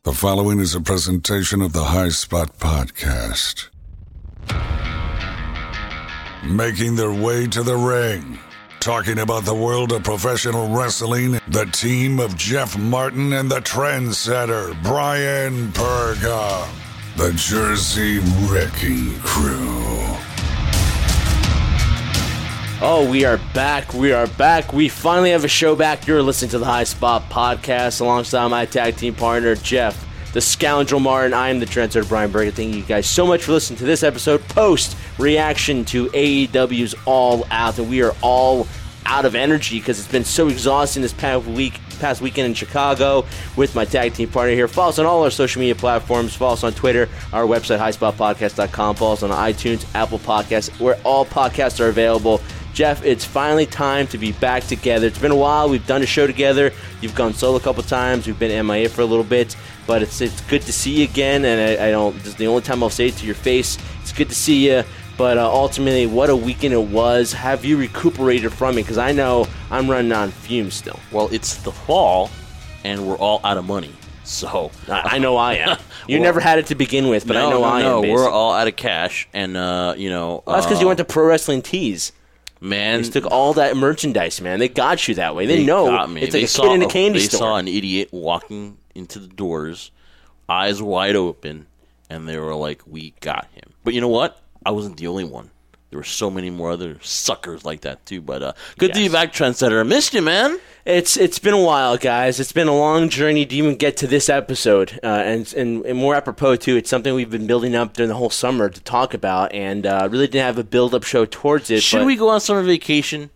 The following is a presentation of the High Spot Podcast. Making their way to the ring, talking about the world of professional wrestling, the team of Jeff Martin and the trendsetter Brian Perga, the Jersey Wrecking Crew. Oh, we are back. We finally have a show back. You're listening to the High Spot Podcast alongside my tag team partner, Jeff, the Scoundrel Martin. I am the trendsetter, Brian Berger. Thank you guys so much for listening to this episode, post-reaction to AEW's All Out. And we are all out of energy because it's been so exhausting this past weekend in Chicago with my tag team partner here. Follow us on all our social media platforms. Follow us on Twitter, our website, highspotpodcast.com. Follow us on iTunes, Apple Podcasts, where all podcasts are available. Jeff, it's finally time to be back together. It's been a while. We've done a show together. You've gone solo a couple times. We've been MIA for a little bit. But it's good to see you again. And this is the only time I'll say it to your face. It's good to see you. But ultimately, what a weekend it was. Have you recuperated from it? Because I know I'm running on fumes still. Well, it's the fall, and we're all out of money. So I know I am. You never had it to begin with, but I know I am. No, we're all out of cash. And, that's because you went to Pro Wrestling Tees. Man, they took all that merchandise, man. They got you that way. They know it's like a kid in a candy store. They saw an idiot walking into the doors, eyes wide open, and they were like, we got him. But you know what? I wasn't the only one. There were so many more other suckers like that, too. But good to be back, trendsetter. I missed you, man. It's been a while, guys. It's been a long journey to even get to this episode. And more apropos, too, it's something we've been building up during the whole summer to talk about. And really didn't have a build-up show towards it. Should we go on summer vacation?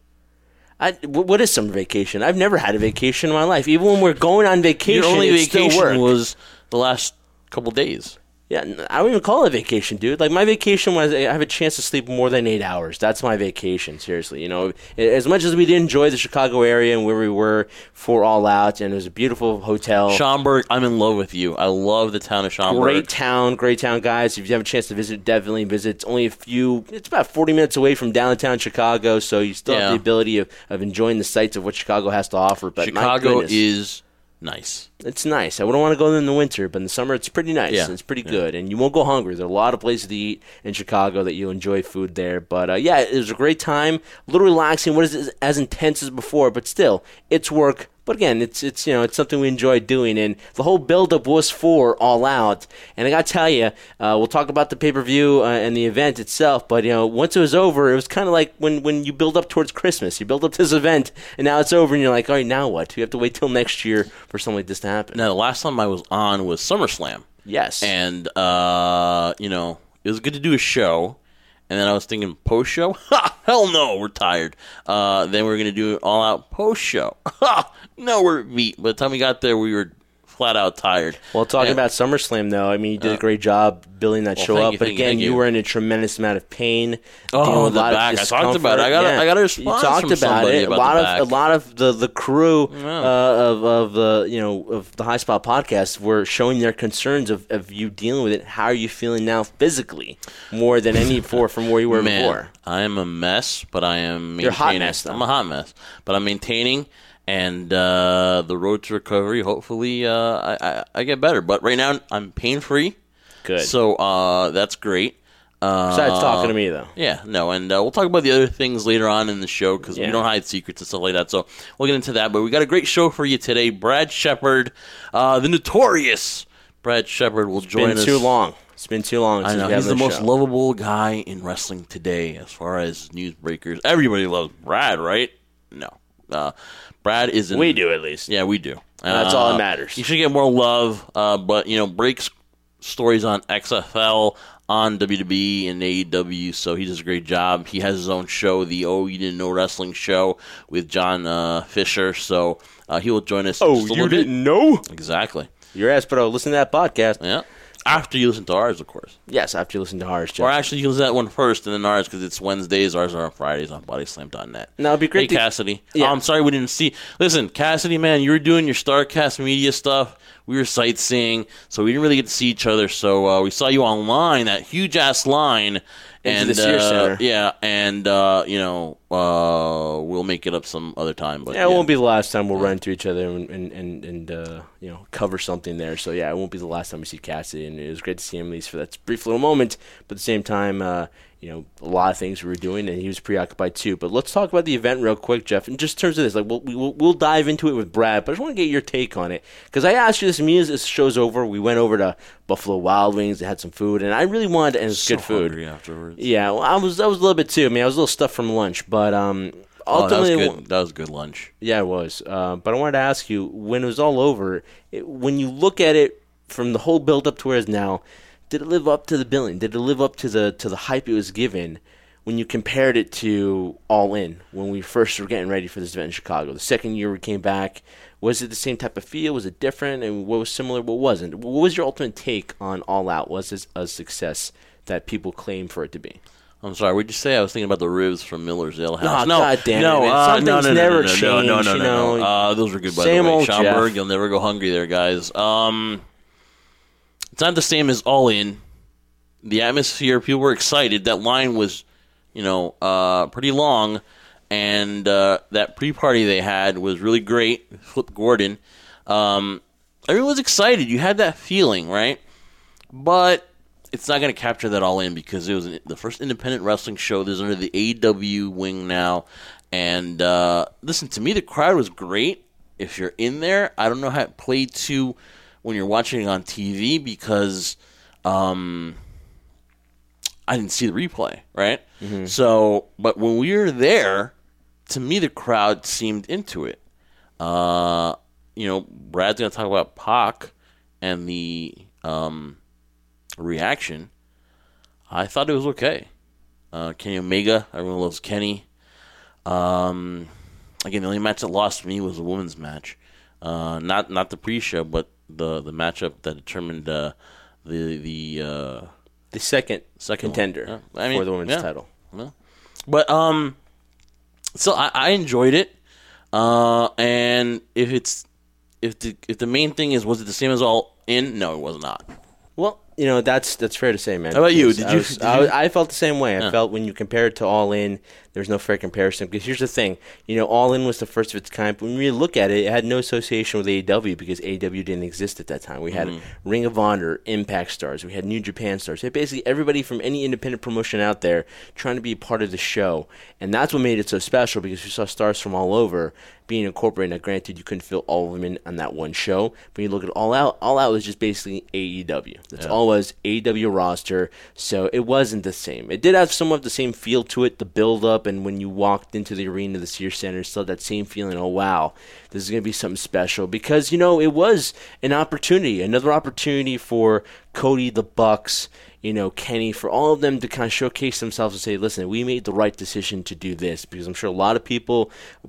What is summer vacation? I've never had a vacation in my life. Even when we're going on vacation, your only vacation was the last couple days. Yeah, I don't even call it a vacation, dude. Like, my vacation was I have a chance to sleep more than 8 hours. That's my vacation, seriously. You know, as much as we did enjoy the Chicago area and where we were for All Out, and it was a beautiful hotel. Schaumburg, I'm in love with you. I love the town of Schaumburg. Great town, guys. If you have a chance to visit, definitely visit. It's about 40 minutes away from downtown Chicago, so you still have the ability of enjoying the sights of what Chicago has to offer. But Chicago is nice. It's nice. I wouldn't want to go in the winter, but in the summer it's pretty nice. Yeah. It's pretty good, and you won't go hungry. There are a lot of places to eat in Chicago that you'll enjoy food there. But it was a great time, a little relaxing. What is as intense as before, but still, it's work. But again, it's something we enjoy doing, and the whole build-up was for All Out. And I got to tell you, we'll talk about the pay-per-view and the event itself, but once it was over, it was kind of like when you build up towards Christmas. You build up this event, and now it's over, and you're like, all right, now what? You have to wait till next year for something like this to happen. Now, the last time I was on was SummerSlam. Yes. And, it was good to do a show. And then I was thinking post-show? Ha! Hell no, we're tired. Then we're going to do an all-out post-show. Ha! No, we're beat. By the time we got there, we were flat-out tired. Well, talking about SummerSlam, though, I mean, you did a great job building that show up. But again, you were in a tremendous amount of pain. Oh, the back. I talked about it. I got a response from somebody about the back. A lot of the crew of the High Spot Podcast were showing their concerns of you dealing with it. How are you feeling now physically more than any from where you were before? I am a mess, but I am maintaining. You're a hot mess, though. I'm a hot mess, but I'm maintaining. And the road to recovery, hopefully, I get better. But right now, I'm pain-free. Good. So that's great. Besides talking to me, though. Yeah, no. And we'll talk about the other things later on in the show because we don't hide secrets and stuff like that. So we'll get into that. But we got a great show for you today. Brad Shepard, the notorious Brad Shepard, will join us. It's been too long. I know. He's the most lovable guy in wrestling today as far as newsbreakers. Everybody loves Brad, right? No. Brad isn't. We do, at least. Yeah, we do. That's all that matters. You should get more love, but, breaks stories on XFL, on WWE and AEW, so he does a great job. He has his own show, the Oh You Didn't Know Wrestling Show, with John Fisher, so he will join us. Oh, you didn't know? Exactly. Your ass, but listen to that podcast. Yeah. After you listen to ours, of course. Yes, after you listen to ours, Jeff. Or actually, you listen to that one first, and then ours, because it's Wednesdays. Ours are on Fridays on bodyslam.net. Now, it'd be great Hey, Cassidy. Yeah. I'm sorry we didn't see. Listen, Cassidy, man, you were doing your StarCast media stuff. We were sightseeing, so we didn't really get to see each other. So we saw you online, that huge-ass line. Into the Sears Center. Yeah, and, we'll make it up some other time. But it won't be the last time we'll run into each other and cover something there. So yeah, it won't be the last time we see Cassidy, and it was great to see him at least for that brief little moment. But at the same time, a lot of things we were doing, and he was preoccupied too. But let's talk about the event real quick, Jeff. And just in terms of this, like we'll dive into it with Brad, but I just want to get your take on it because I asked you this immediately as the show's over. We went over to Buffalo Wild Wings, they had some food, and I really wanted, and it's good food. Afterwards. Yeah, well, I was a little bit too. I mean, I was a little stuffed from lunch, but ultimately, that was good lunch. Yeah, it was. But I wanted to ask you, when it was all over, when you look at it from the whole build up to where it is now, did it live up to the billing? Did it live up to the hype it was given when you compared it to All In when we first were getting ready for this event in Chicago? The second year we came back, was it the same type of feel? Was it different? And what was similar? What wasn't? What was your ultimate take on All Out? Was this a success that people claim for it to be? I'm sorry. Would you say I was thinking about the ribs from Miller's Ale House? No, God damn it, man. Some things never change. No. Those were good, by the way. Same old Schaumburg, Jeff. You'll never go hungry there, guys. It's not the same as All In. The atmosphere, people were excited. That line was, pretty long. And that pre-party they had was really great. Flip Gordon. Everyone was excited. You had that feeling, right? But it's not going to capture that All In because it was the first independent wrestling show. There's under the AEW wing now. And listen, to me, the crowd was great. If you're in there, I don't know how it played to when you're watching it on TV because I didn't see the replay, right? Mm-hmm. So, but when we were there, to me, the crowd seemed into it. Brad's going to talk about Pac and the reaction. I thought it was okay. Kenny Omega, everyone loves Kenny. Again, the only match that lost me was the women's match. Not the pre-show, but the matchup that determined the second contender for the women's title. Yeah. But so I enjoyed it. And if the main thing was it the same as All In? No, it was not. Well, that's fair to say, man. How about you? I felt the same way. I felt when you compare it to All In, there's no fair comparison. Because here's the thing, All In was the first of its kind. But when we look at it, it had no association with AEW because AEW didn't exist at that time. We had Ring of Honor, Impact stars. We had New Japan stars. We had basically everybody from any independent promotion out there trying to be a part of the show. And that's what made it so special because we saw stars from all over being incorporated. Now, granted, you couldn't fit all of them in on that one show. But when you look at All Out was just basically AEW. That's all it was, AEW roster. So it wasn't the same. It did have somewhat the same feel to it, the build-up, and when you walked into the arena, the Sears Center, it still had that same feeling, oh, wow, this is going to be something special. Because, it was an opportunity, another opportunity for Cody, the Bucks, Kenny, for all of them to kind of showcase themselves and say, listen, we made the right decision to do this. Because I'm sure a lot of people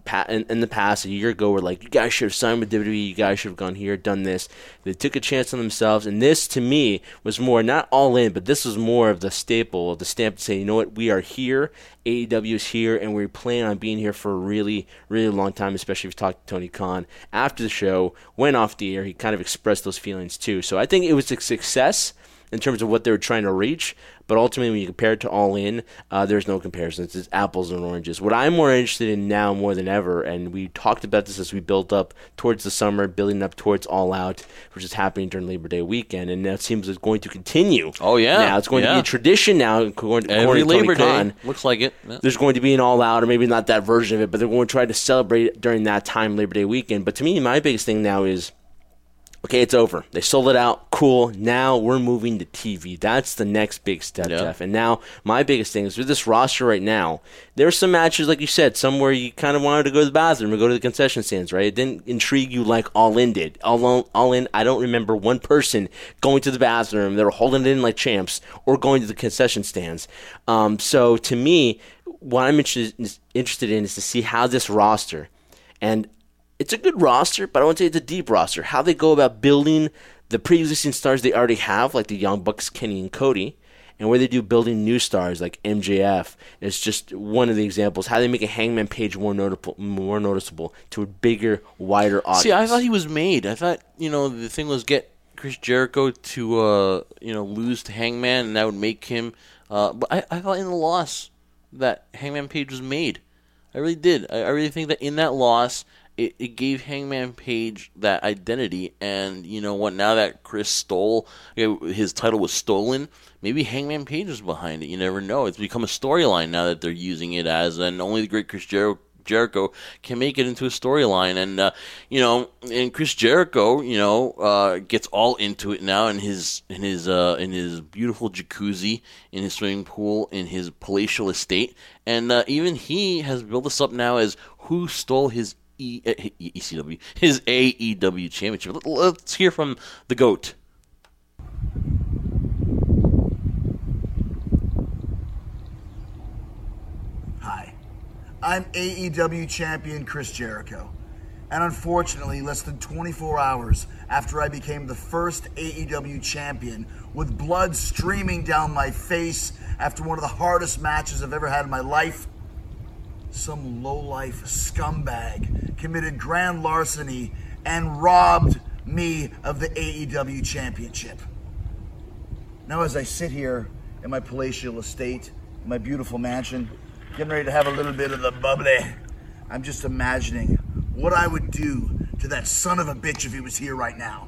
in the past, a year ago, were like, you guys should have signed with WWE, you guys should have gone here, done this. They took a chance on themselves. And this, to me, was more, not All In, but this was more of the staple, of the stamp to say, you know what, we are here, AEW is here, and we plan on being here for a really, really long time, especially if you talk to Tony Khan. After the show went off the air, he kind of expressed those feelings too. So I think it was a success in terms of what they were trying to reach, but ultimately when you compare it to All In, there's no comparison. It's apples and oranges. What I'm more interested in now more than ever, and we talked about this as we built up towards the summer, building up towards All Out, which is happening during Labor Day weekend, and that seems it's going to continue. Oh, yeah. Now it's going to be a tradition now. According Every to Labor Tony Khan, Day. Looks like it. Yeah. There's going to be an All Out, or maybe not that version of it, but they're going to try to celebrate it during that time, Labor Day weekend. But to me, my biggest thing now is, okay, it's over. They sold it out. Cool. Now we're moving to TV. That's the next big step, Jeff. And now my biggest thing is with this roster right now, there's some matches, like you said, somewhere you kind of wanted to go to the bathroom or go to the concession stands, right? It didn't intrigue you like All In did. All In, I don't remember one person going to the bathroom. They were holding it in like champs or going to the concession stands. So to me, what I'm interested in is to see how this roster, and it's a good roster, but I won't say it's a deep roster. How they go about building the pre-existing stars they already have, like the Young Bucks, Kenny and Cody, and where they do building new stars like MJF. It's just one of the examples. How they make a Hangman Page more noticeable to a bigger, wider audience. See, I thought he was made. I thought, the thing was get Chris Jericho to, lose to Hangman, and that would make him. But I thought in the loss that Hangman Page was made. I really did. I really think that in that loss, it gave Hangman Page that identity. And you know what? Now that Chris stole, his title was stolen, maybe Hangman Page is behind it. You never know. It's become a storyline now that they're using it as, and only the great Chris Jericho can make it into a storyline. And and Chris Jericho, gets all into it now in his beautiful jacuzzi, in his swimming pool, in his palatial estate, and even he has built us up now as who stole his ECW, his AEW championship. Let's hear from the GOAT. I'm AEW champion Chris Jericho. And unfortunately, less than 24 hours after I became the first AEW champion, with blood streaming down my face after one of the hardest matches I've ever had in my life, some lowlife scumbag committed grand larceny and robbed me of the AEW championship. Now as I sit here in my palatial estate, in my beautiful mansion, getting ready to have a little bit of the bubbly, I'm just imagining what I would do to that son of a bitch if he was here right now.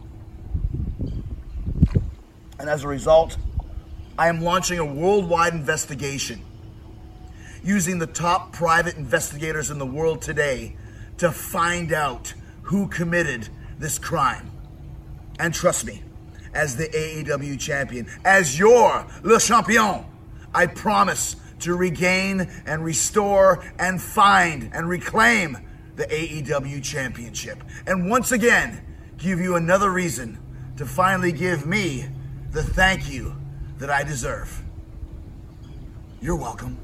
And as a result, I am launching a worldwide investigation using the top private investigators in the world today to find out who committed this crime. And trust me, as the AEW champion, as your Le Champion, I promise to regain and restore and find and reclaim the AEW championship. And once again, give you another reason to finally give me the thank you that I deserve. You're welcome.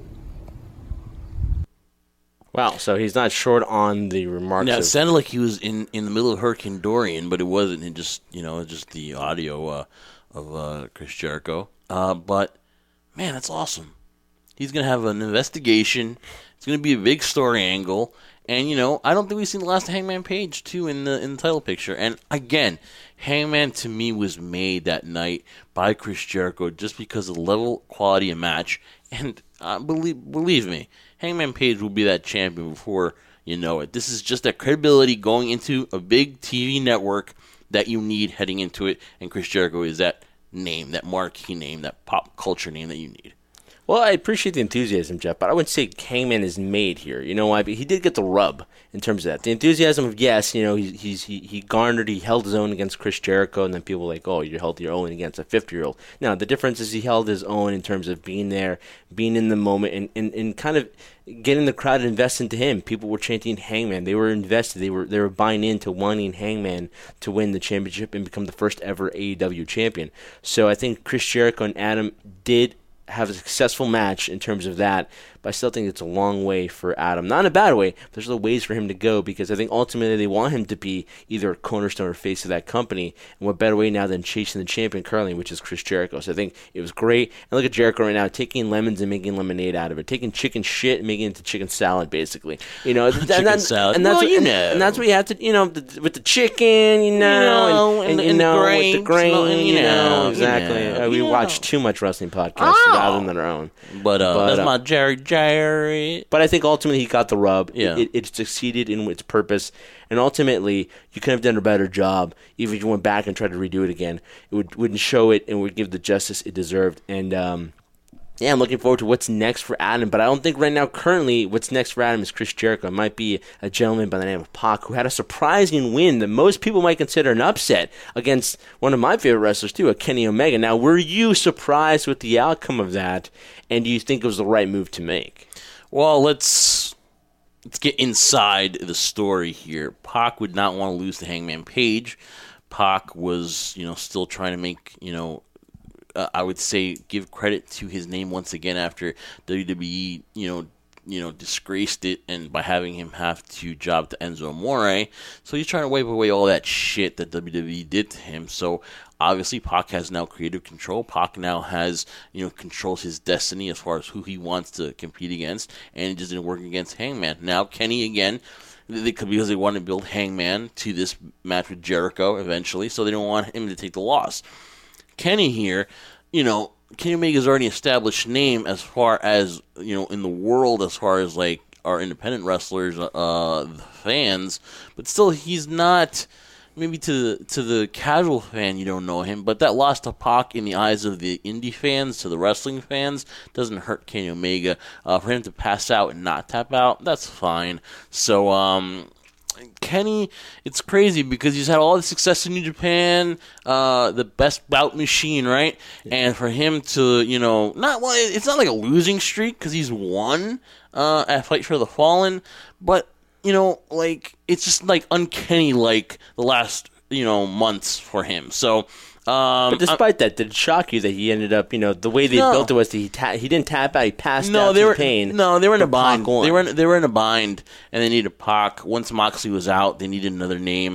Wow, so he's not short on the remarks. Now, it sounded like he was in the middle of Hurricane Dorian, but it wasn't. It just, just the audio of Chris Jericho. But, man, that's awesome. He's going to have an investigation. It's going to be a big story angle. And, I don't think we've seen the last of Hangman Page, too, in the title picture. And, again, Hangman, to me, was made that night by Chris Jericho just because of the level, quality of match. And believe me, Hangman Page will be that champion before you know it. This is just that credibility going into a big TV network that you need heading into it. And Chris Jericho is that name, that marquee name, that pop culture name that you need. Well, I appreciate the enthusiasm, Jeff, but I wouldn't say Hangman is made here. You know why? He did get the rub in terms of that. The enthusiasm of, yes, he held his own against Chris Jericho, and then people were like, oh, you held your own against a 50-year-old. Now, the difference is he held his own in terms of being there, being in the moment, and kind of getting the crowd to invest into him. People were chanting Hangman. They were invested. They were buying into wanting Hangman to win the championship and become the first ever AEW champion. So I think Chris Jericho and Adam did have a successful match in terms of that, but I still think it's a long way for Adam. Not in a bad way, but there's other ways for him to go, because I think ultimately they want him to be either a cornerstone or face of that company, and what better way now than chasing the champion currently, which is Chris Jericho. So I think it was great. And look at Jericho right now, taking lemons and making lemonade out of it, taking chicken shit and making it into chicken salad, basically. Chicken salad. And that's what you have to, with the chicken, and with the grain, exactly. We watch too much wrestling podcasts rather than our own. But that's my Jerry. But I think ultimately he got the rub. Yeah. It succeeded in its purpose, and ultimately you could have done a better job even if you went back and tried to redo it again. It wouldn't show it and would give the justice it deserved. And I'm looking forward to what's next for Adam. But I don't think right now, currently, what's next for Adam is Chris Jericho. It might be a gentleman by the name of Pac, who had a surprising win that most people might consider an upset against one of my favorite wrestlers, too, Kenny Omega. Now, were you surprised with the outcome of that, and do you think it was the right move to make? Well, let's get inside the story here. Pac would not want to lose to Hangman Page. Pac was, still trying to make, I would say, give credit to his name once again after WWE, disgraced it, and by having him have to job to Enzo Amore. So he's trying to wipe away all that shit that WWE did to him. So obviously Pac has now creative control. Pac now has, controls his destiny as far as who he wants to compete against, and it just didn't work against Hangman. Now Kenny again, because they want to build Hangman to this match with Jericho eventually, so they don't want him to take the loss. Kenny here, Kenny Omega's already established name as far as, in the world, as far as, like, our independent wrestlers, the fans, but still he's not. Maybe to the casual fan, you don't know him, but that loss to Pac in the eyes of the indie fans, to the wrestling fans, doesn't hurt Kenny Omega. For him to pass out and not tap out, that's fine. So, Kenny, it's crazy because he's had all the success in New Japan, the best bout machine, right? And for him to, it's not like a losing streak because he's won at Fight for the Fallen, but it's just like uncanny, like the last, months for him. So, but despite that, did it shock you that he ended up, the way they built it was that he didn't tap out, he passed out to pain. No, they were in a bind. They were in a bind, and they needed Pac. Once Moxley was out, they needed another name.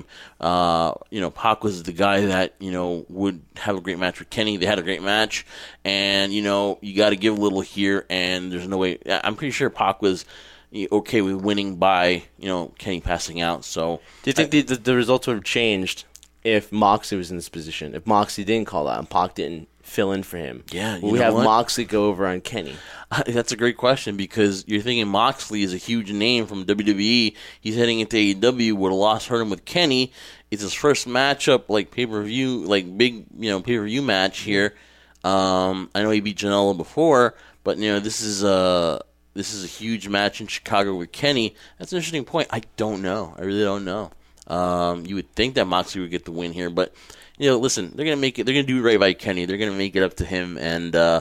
Pac was the guy that, would have a great match with Kenny. They had a great match, and, you got to give a little here, and there's no way. I'm pretty sure Pac was okay with winning by, Kenny passing out. So, do you think the results would have changed if Moxley was in this position? If Moxley didn't call out and Pac didn't fill in for him? Yeah, will we have Moxley go over on Kenny? That's a great question because you're thinking Moxley is a huge name from WWE. He's heading into AEW. Would a loss hurt him with Kenny? It's his first matchup, like pay-per-view, like big, pay-per-view match here. I know he beat Janela before, but this is a huge match in Chicago with Kenny. That's an interesting point. I don't know. I really don't know. You would think that Moxley would get the win here, but listen, they're gonna make it. They're gonna do right by Kenny. They're gonna make it up to him, and I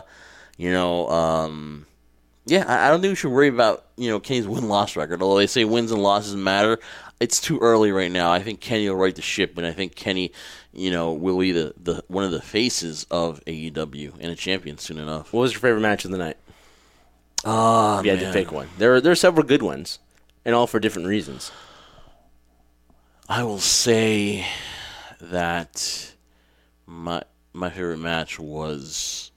don't think we should worry about Kenny's win-loss record. Although they say wins and losses matter, it's too early right now. I think Kenny will right the ship, and I think Kenny, will be the one of the faces of AEW and a champion soon enough. What was your favorite match of the night? Oh, if you had to pick one. There are several good ones, and all for different reasons. I will say that my favorite match was.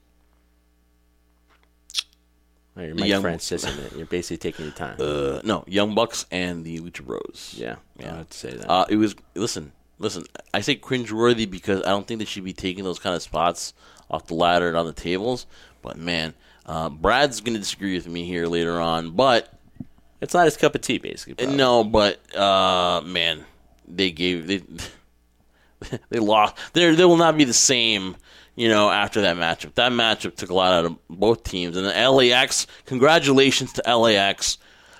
Oh, you're Mike Francis in it. You're basically taking your time. No, Young Bucks and the Lucha Bros. Yeah. I have to say that. It was listen. I say cringeworthy because I don't think they should be taking those kind of spots off the ladder and on the tables. But man, Brad's going to disagree with me here later on. But it's not his cup of tea, basically. Probably. No, but man. They lost. They will not be the same, after that matchup. That matchup took a lot out of both teams. And the LAX, congratulations to LAX.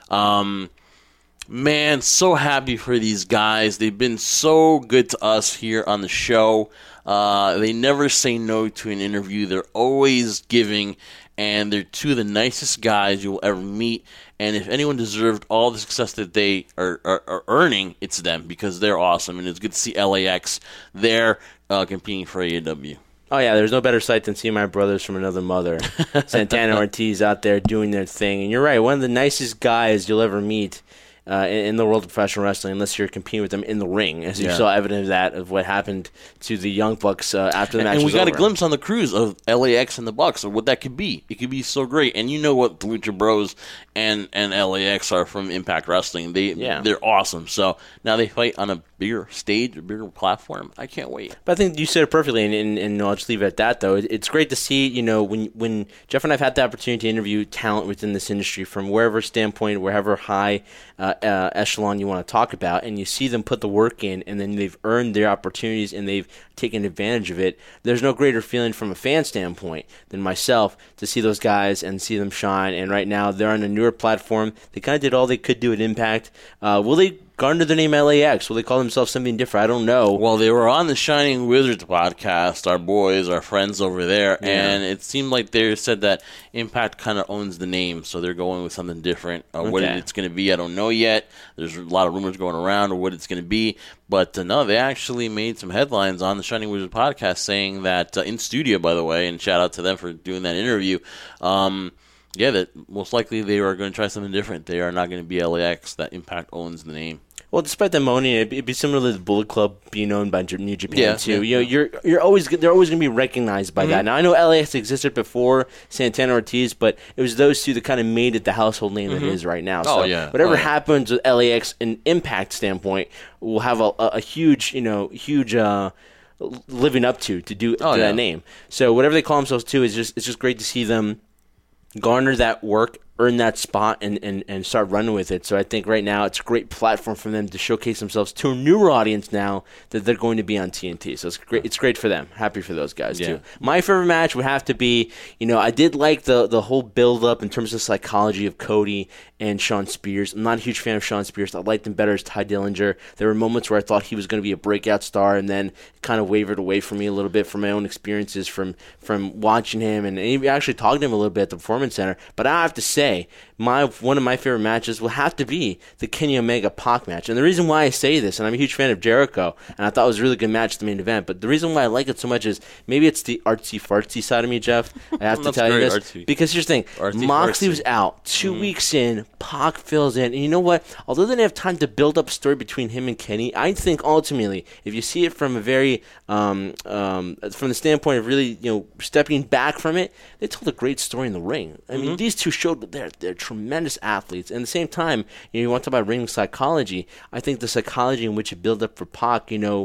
Man, so happy for these guys. They've been so good to us here on the show. They never say no to an interview. They're always giving, and they're two of the nicest guys you'll ever meet. And if anyone deserved all the success that they are earning, it's them because they're awesome. And it's good to see LAX there competing for AEW. Oh, yeah, there's no better sight than seeing my brothers from another mother. Santana Ortiz out there doing their thing. And you're right, one of the nicest guys you'll ever meet in the world of professional wrestling, unless you're competing with them in the ring, as you saw evidence of that, of what happened to the Young Bucks after the match was over. And we got a glimpse on the cruise of LAX and the Bucks of what that could be. It could be so great. And you know what the Lucha Bros and LAX are from Impact Wrestling. They're awesome. So now they fight on a bigger stage, a bigger platform. I can't wait. But I think you said it perfectly, and I'll just leave it at that, though. It's great to see, when Jeff and I have had the opportunity to interview talent within this industry from wherever standpoint, wherever high echelon you want to talk about, and you see them put the work in, and then they've earned their opportunities, and they've taken advantage of it. There's no greater feeling from a fan standpoint than myself to see those guys and see them shine, and right now they're on a newer platform. They kind of did all they could do at Impact. Will they garner the name LAX? Will they call themselves something different? I don't know. Well, they were on the Shining Wizards podcast, our boys, our friends over there, and it seemed like they said that Impact kind of owns the name, so they're going with something different. What it's going to be, I don't know yet. There's a lot of rumors going around of what it's going to be, but no, they actually made some headlines on the Shining Wizards podcast saying that, in studio, by the way, and shout out to them for doing that interview, that most likely they are going to try something different. They are not going to be LAX. That Impact owns the name. Well, despite them owning it, it'd be similar to the Bullet Club being owned by New Japan too. They're always going to be recognized by that. Now I know LAX existed before Santana Ortiz, but it was those two that kind of made it the household name that it is right now. So whatever happens with LAX in Impact standpoint, will have a huge living up to that name. So whatever they call themselves too it's just great to see them garner that work, earn that spot and start running with it. So I think right now it's a great platform for them to showcase themselves to a newer audience now that they're going to be on TNT. So it's great. It's great for them. Happy for those guys too. My favorite match would have to be, I did like the whole build up in terms of psychology of Cody and Shawn Spears. I'm not a huge fan of Shawn Spears. I liked him better as Ty Dillinger. There were moments where I thought he was going to be a breakout star, and then it kind of wavered away from me a little bit from my own experiences from watching him and actually talking to him a little bit at the Performance Center. But I have to say, one of my favorite matches will have to be the Kenny Omega Pac match. And the reason why I say this, and I'm a huge fan of Jericho, and I thought it was a really good match at the main event, but the reason why I like it so much is maybe it's the artsy-fartsy side of me, Jeff. I have to tell you this. Artsy. Because here's the thing. Moxley was out 2 weeks in. Pac fills in. And you know what? Although they didn't have time to build up a story between him and Kenny, I think ultimately, if you see it from a very, from the standpoint of really, stepping back from it, they told a great story in the ring. I mean, these two showed that they're tremendous athletes. And at the same time, you want to talk about ring psychology. I think the psychology in which you build up for Pac,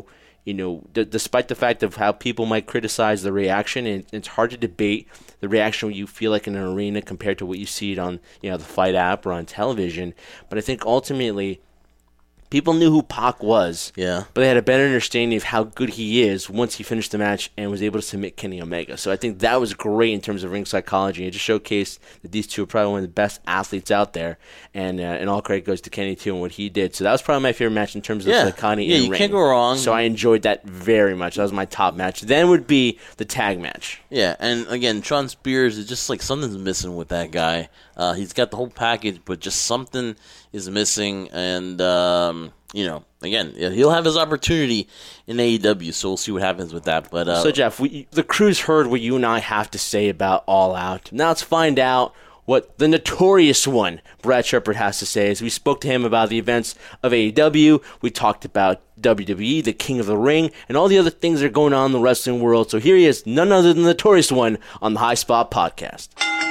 despite the fact of how people might criticize the reaction, and it's hard to debate the reaction you feel like in an arena compared to what you see it on, the Fight app or on television. But I think ultimately, people knew who Pac was, but they had a better understanding of how good he is once he finished the match and was able to submit Kenny Omega. So I think that was great in terms of ring psychology. It just showcased that these two are probably one of the best athletes out there, and all credit goes to Kenny too and what he did. So that was probably my favorite match in terms of psychology in the ring. You can't go wrong. So I enjoyed that very much. That was my top match. Then would be the tag match. Yeah, and again, Shawn Spears is just like something's missing with that guy. He's got the whole package, but just something is missing, and again, he'll have his opportunity in AEW, so we'll see what happens with that. But so Jeff, the crew's heard what you and I have to say about All Out. Now let's find out what the notorious one, Brad Shepard, has to say. As we spoke to him about the events of AEW, we talked about WWE, the King of the Ring, and all the other things that are going on in the wrestling world. So here he is, none other than the notorious one, on the High Spot Podcast.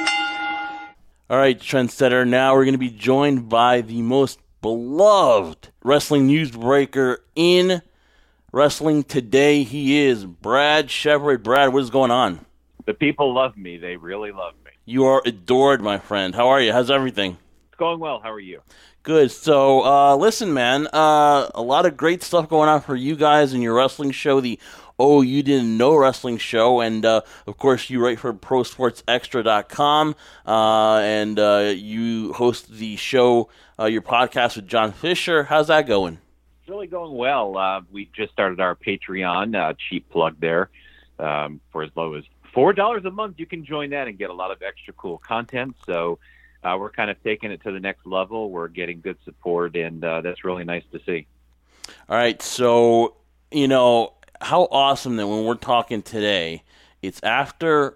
All right, Trendsetter, now we're going to be joined by the most beloved wrestling newsbreaker in wrestling today. He is Brad Shepard. Brad, what is going on? The people love me. They really love me. You are adored, my friend. How are you? How's everything? It's going well. How are you? Good. So, listen, man, a lot of great stuff going on for you guys in your wrestling show, the Oh You Didn't Know Wrestling Show, and of course you write for ProSportsExtra.com, and you host the show, your podcast with John Fisher. How's that going? It's really going well. We just started our Patreon, cheap plug there, for as low as $4 a month. You can join that and get a lot of extra cool content. So we're kind of taking it to the next level. We're getting good support, and that's really nice to see. All right, so how awesome that when we're talking today, it's after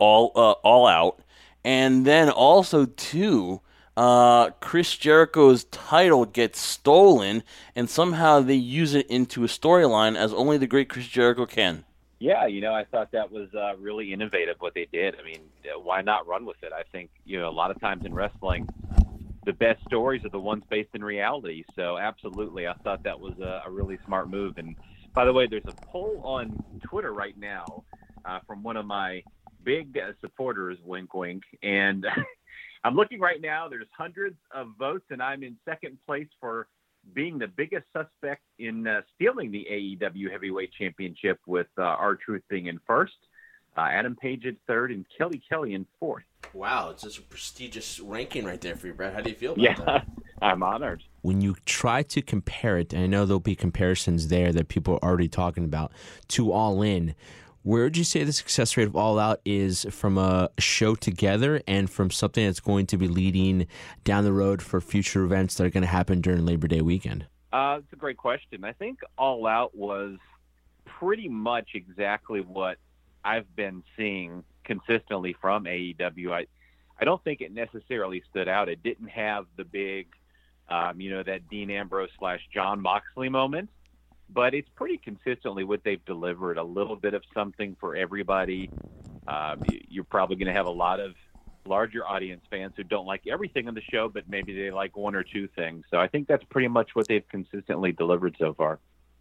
All Out, and then also too, Chris Jericho's title gets stolen, and somehow they use it into a storyline as only the great Chris Jericho can. Yeah, I thought that was really innovative what they did. I mean, why not run with it? I think, a lot of times in wrestling, the best stories are the ones based in reality. So absolutely, I thought that was a really smart move. And by the way, there's a poll on Twitter right now from one of my big supporters, wink, wink. And I'm looking right now. There's hundreds of votes, and I'm in second place for being the biggest suspect in stealing the AEW Heavyweight Championship, with R-Truth being in first, Adam Page in third, and Kelly Kelly in fourth. Wow, it's just a prestigious ranking right there for you, Brad. How do you feel about that? I'm honored. When you try to compare it, and I know there'll be comparisons there that people are already talking about, to All In, where would you say the success rate of All Out is from a show together and from something that's going to be leading down the road for future events that are going to happen during Labor Day weekend? It's a great question. I think All Out was pretty much exactly what I've been seeing consistently from AEW. I don't think it necessarily stood out. It didn't have the big, that Dean Ambrose / Jon Moxley moment. But it's pretty consistently what they've delivered, a little bit of something for everybody. You're probably going to have a lot of larger audience fans who don't like everything on the show, but maybe they like one or two things. So I think that's pretty much what they've consistently delivered so far.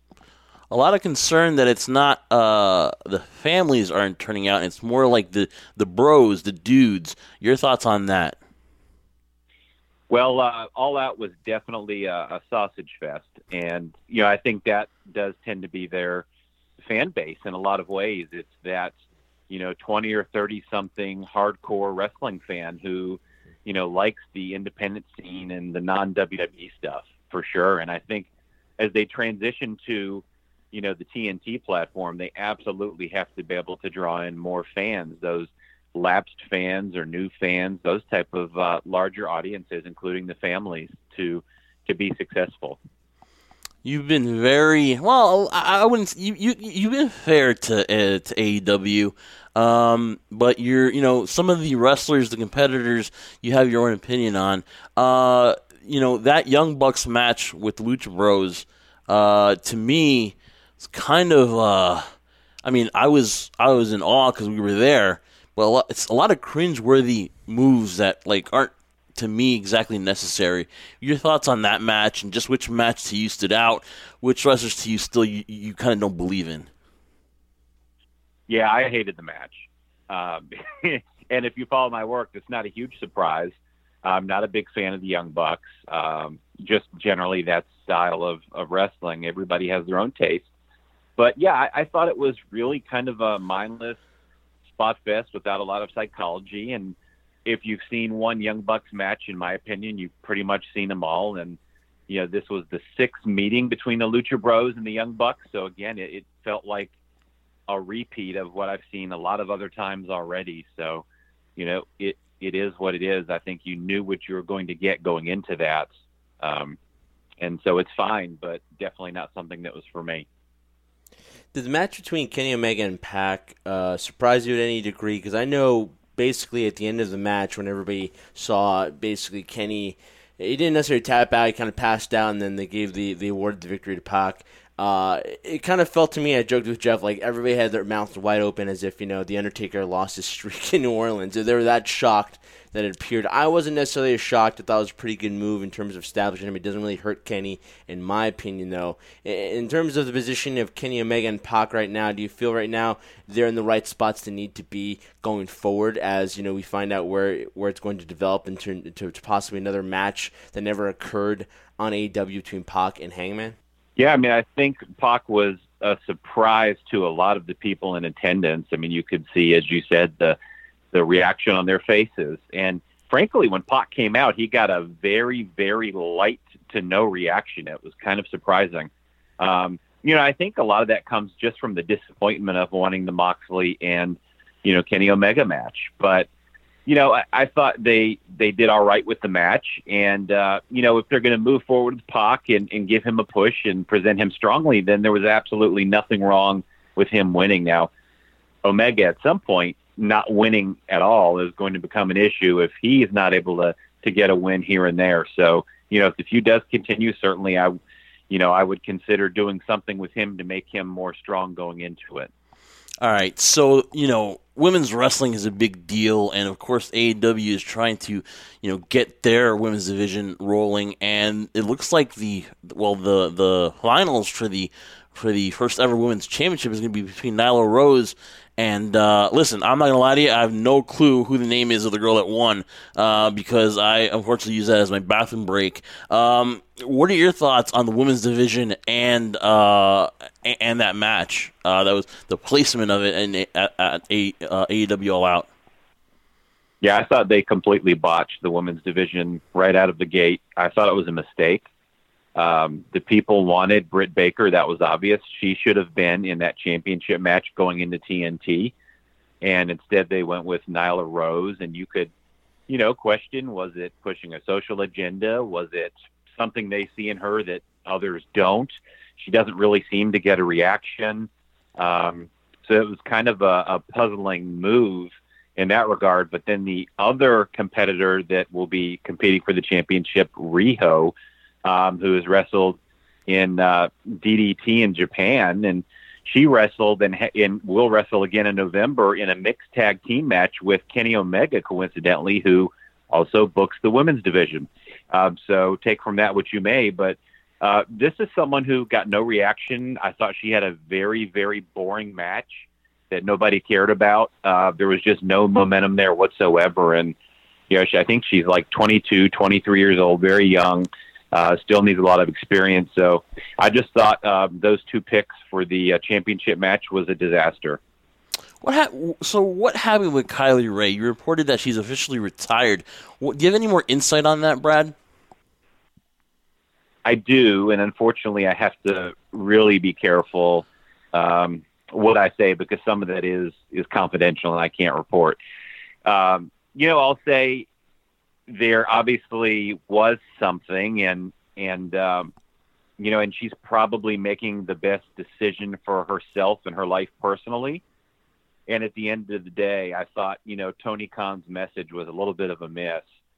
A lot of concern that it's not the families aren't turning out. It's more like the bros, the dudes. Your thoughts on that? Well, All Out was definitely a sausage fest, and I think that does tend to be their fan base in a lot of ways. It's that 20 or 30 something hardcore wrestling fan who likes the independent scene and the non-WWE stuff for sure. And I think as they transition to the TNT platform, they absolutely have to be able to draw in more fans, those lapsed fans or new fans, those type of larger audiences, including the families, to be successful. You've been very well. I wouldn't. You've been fair to AEW, but you're some of the wrestlers, the competitors, you have your own opinion on. That Young Bucks match with the Lucha Bros, to me, it's kind of. I was in awe because we were there, but it's a lot of cringe-worthy moves that aren't, to me, exactly necessary. Your thoughts on that match, and just which match to you stood out, which wrestlers to you still you kind of don't believe in? Yeah, I hated the match. And if you follow my work, it's not a huge surprise. I'm not a big fan of the Young Bucks. Just generally that style of wrestling. Everybody has their own taste. But yeah, I thought it was really kind of a mindless spot fest without a lot of psychology. And if you've seen one Young Bucks match, in my opinion, you've pretty much seen them all. And, this was the 6th meeting between the Lucha Bros and the Young Bucks. So again, it felt like a repeat of what I've seen a lot of other times already. So, it is what it is. I think you knew what you were going to get going into that. And so it's fine, but definitely not something that was for me. Did the match between Kenny Omega and Pac surprise you at any degree? Because I know basically at the end of the match, when everybody saw basically Kenny, he didn't necessarily tap out, he kind of passed out, and then they gave the award of the victory to Pac. It kind of felt to me, I joked with Jeff, like everybody had their mouths wide open as if, The Undertaker lost his streak in New Orleans. They were that shocked that it appeared. I wasn't necessarily shocked. I thought it was a pretty good move in terms of establishing him. It doesn't really hurt Kenny, in my opinion, though. In terms of the position of Kenny Omega and Pac right now, do you feel right now they're in the right spots to need to be going forward as, we find out where it's going to develop into possibly another match that never occurred on AEW between Pac and Hangman? Yeah, I think Pac was a surprise to a lot of the people in attendance. You could see, as you said, the reaction on their faces. And frankly, when Pac came out, he got a very, very light to no reaction. It was kind of surprising. I think a lot of that comes just from the disappointment of wanting the Moxley and, Kenny Omega match. But, I thought they did all right with the match. And, if they're going to move forward with Pac and give him a push and present him strongly, then there was absolutely nothing wrong with him winning. Now, Omega at some point not winning at all is going to become an issue if he is not able to get a win here and there. So, if the feud does continue, certainly I would consider doing something with him to make him more strong going into it. All right, so, women's wrestling is a big deal, and of course AEW is trying to, get their women's division rolling, and it looks like the finals for the first ever women's championship is going to be between Nyla Rose and listen, I'm not going to lie to you, I have no clue who the name is of the girl that won because I unfortunately use that as my bathroom break. What are your thoughts on the women's division and that match? That was the placement of it at AEW All Out. Yeah, I thought they completely botched the women's division right out of the gate. I thought it was a mistake. The people wanted Britt Baker. That was obvious. She should have been in that championship match going into TNT. And instead they went with Nyla Rose. And you could, question, was it pushing a social agenda? Was it something they see in her that others don't? She doesn't really seem to get a reaction. So it was kind of a puzzling move in that regard. But then the other competitor that will be competing for the championship, Riho, who has wrestled in DDT in Japan, and she wrestled and will wrestle again in November in a mixed tag team match with Kenny Omega, coincidentally, who also books the women's division. So take from that what you may, but this is someone who got no reaction. I thought she had a very, very boring match that nobody cared about. There was just no momentum there whatsoever, and I think she's like 22, 23 years old, very young, still needs a lot of experience. So I just thought those two picks for the championship match was a disaster. What happened with Kylie Rae? You reported that she's officially retired. Do you have any more insight on that, Brad? I do, and unfortunately I have to really be careful what I say because some of that is confidential and I can't report. I'll say there obviously was something and she's probably making the best decision for herself and her life personally. And at the end of the day, I thought, Tony Khan's message was a little bit of a miss.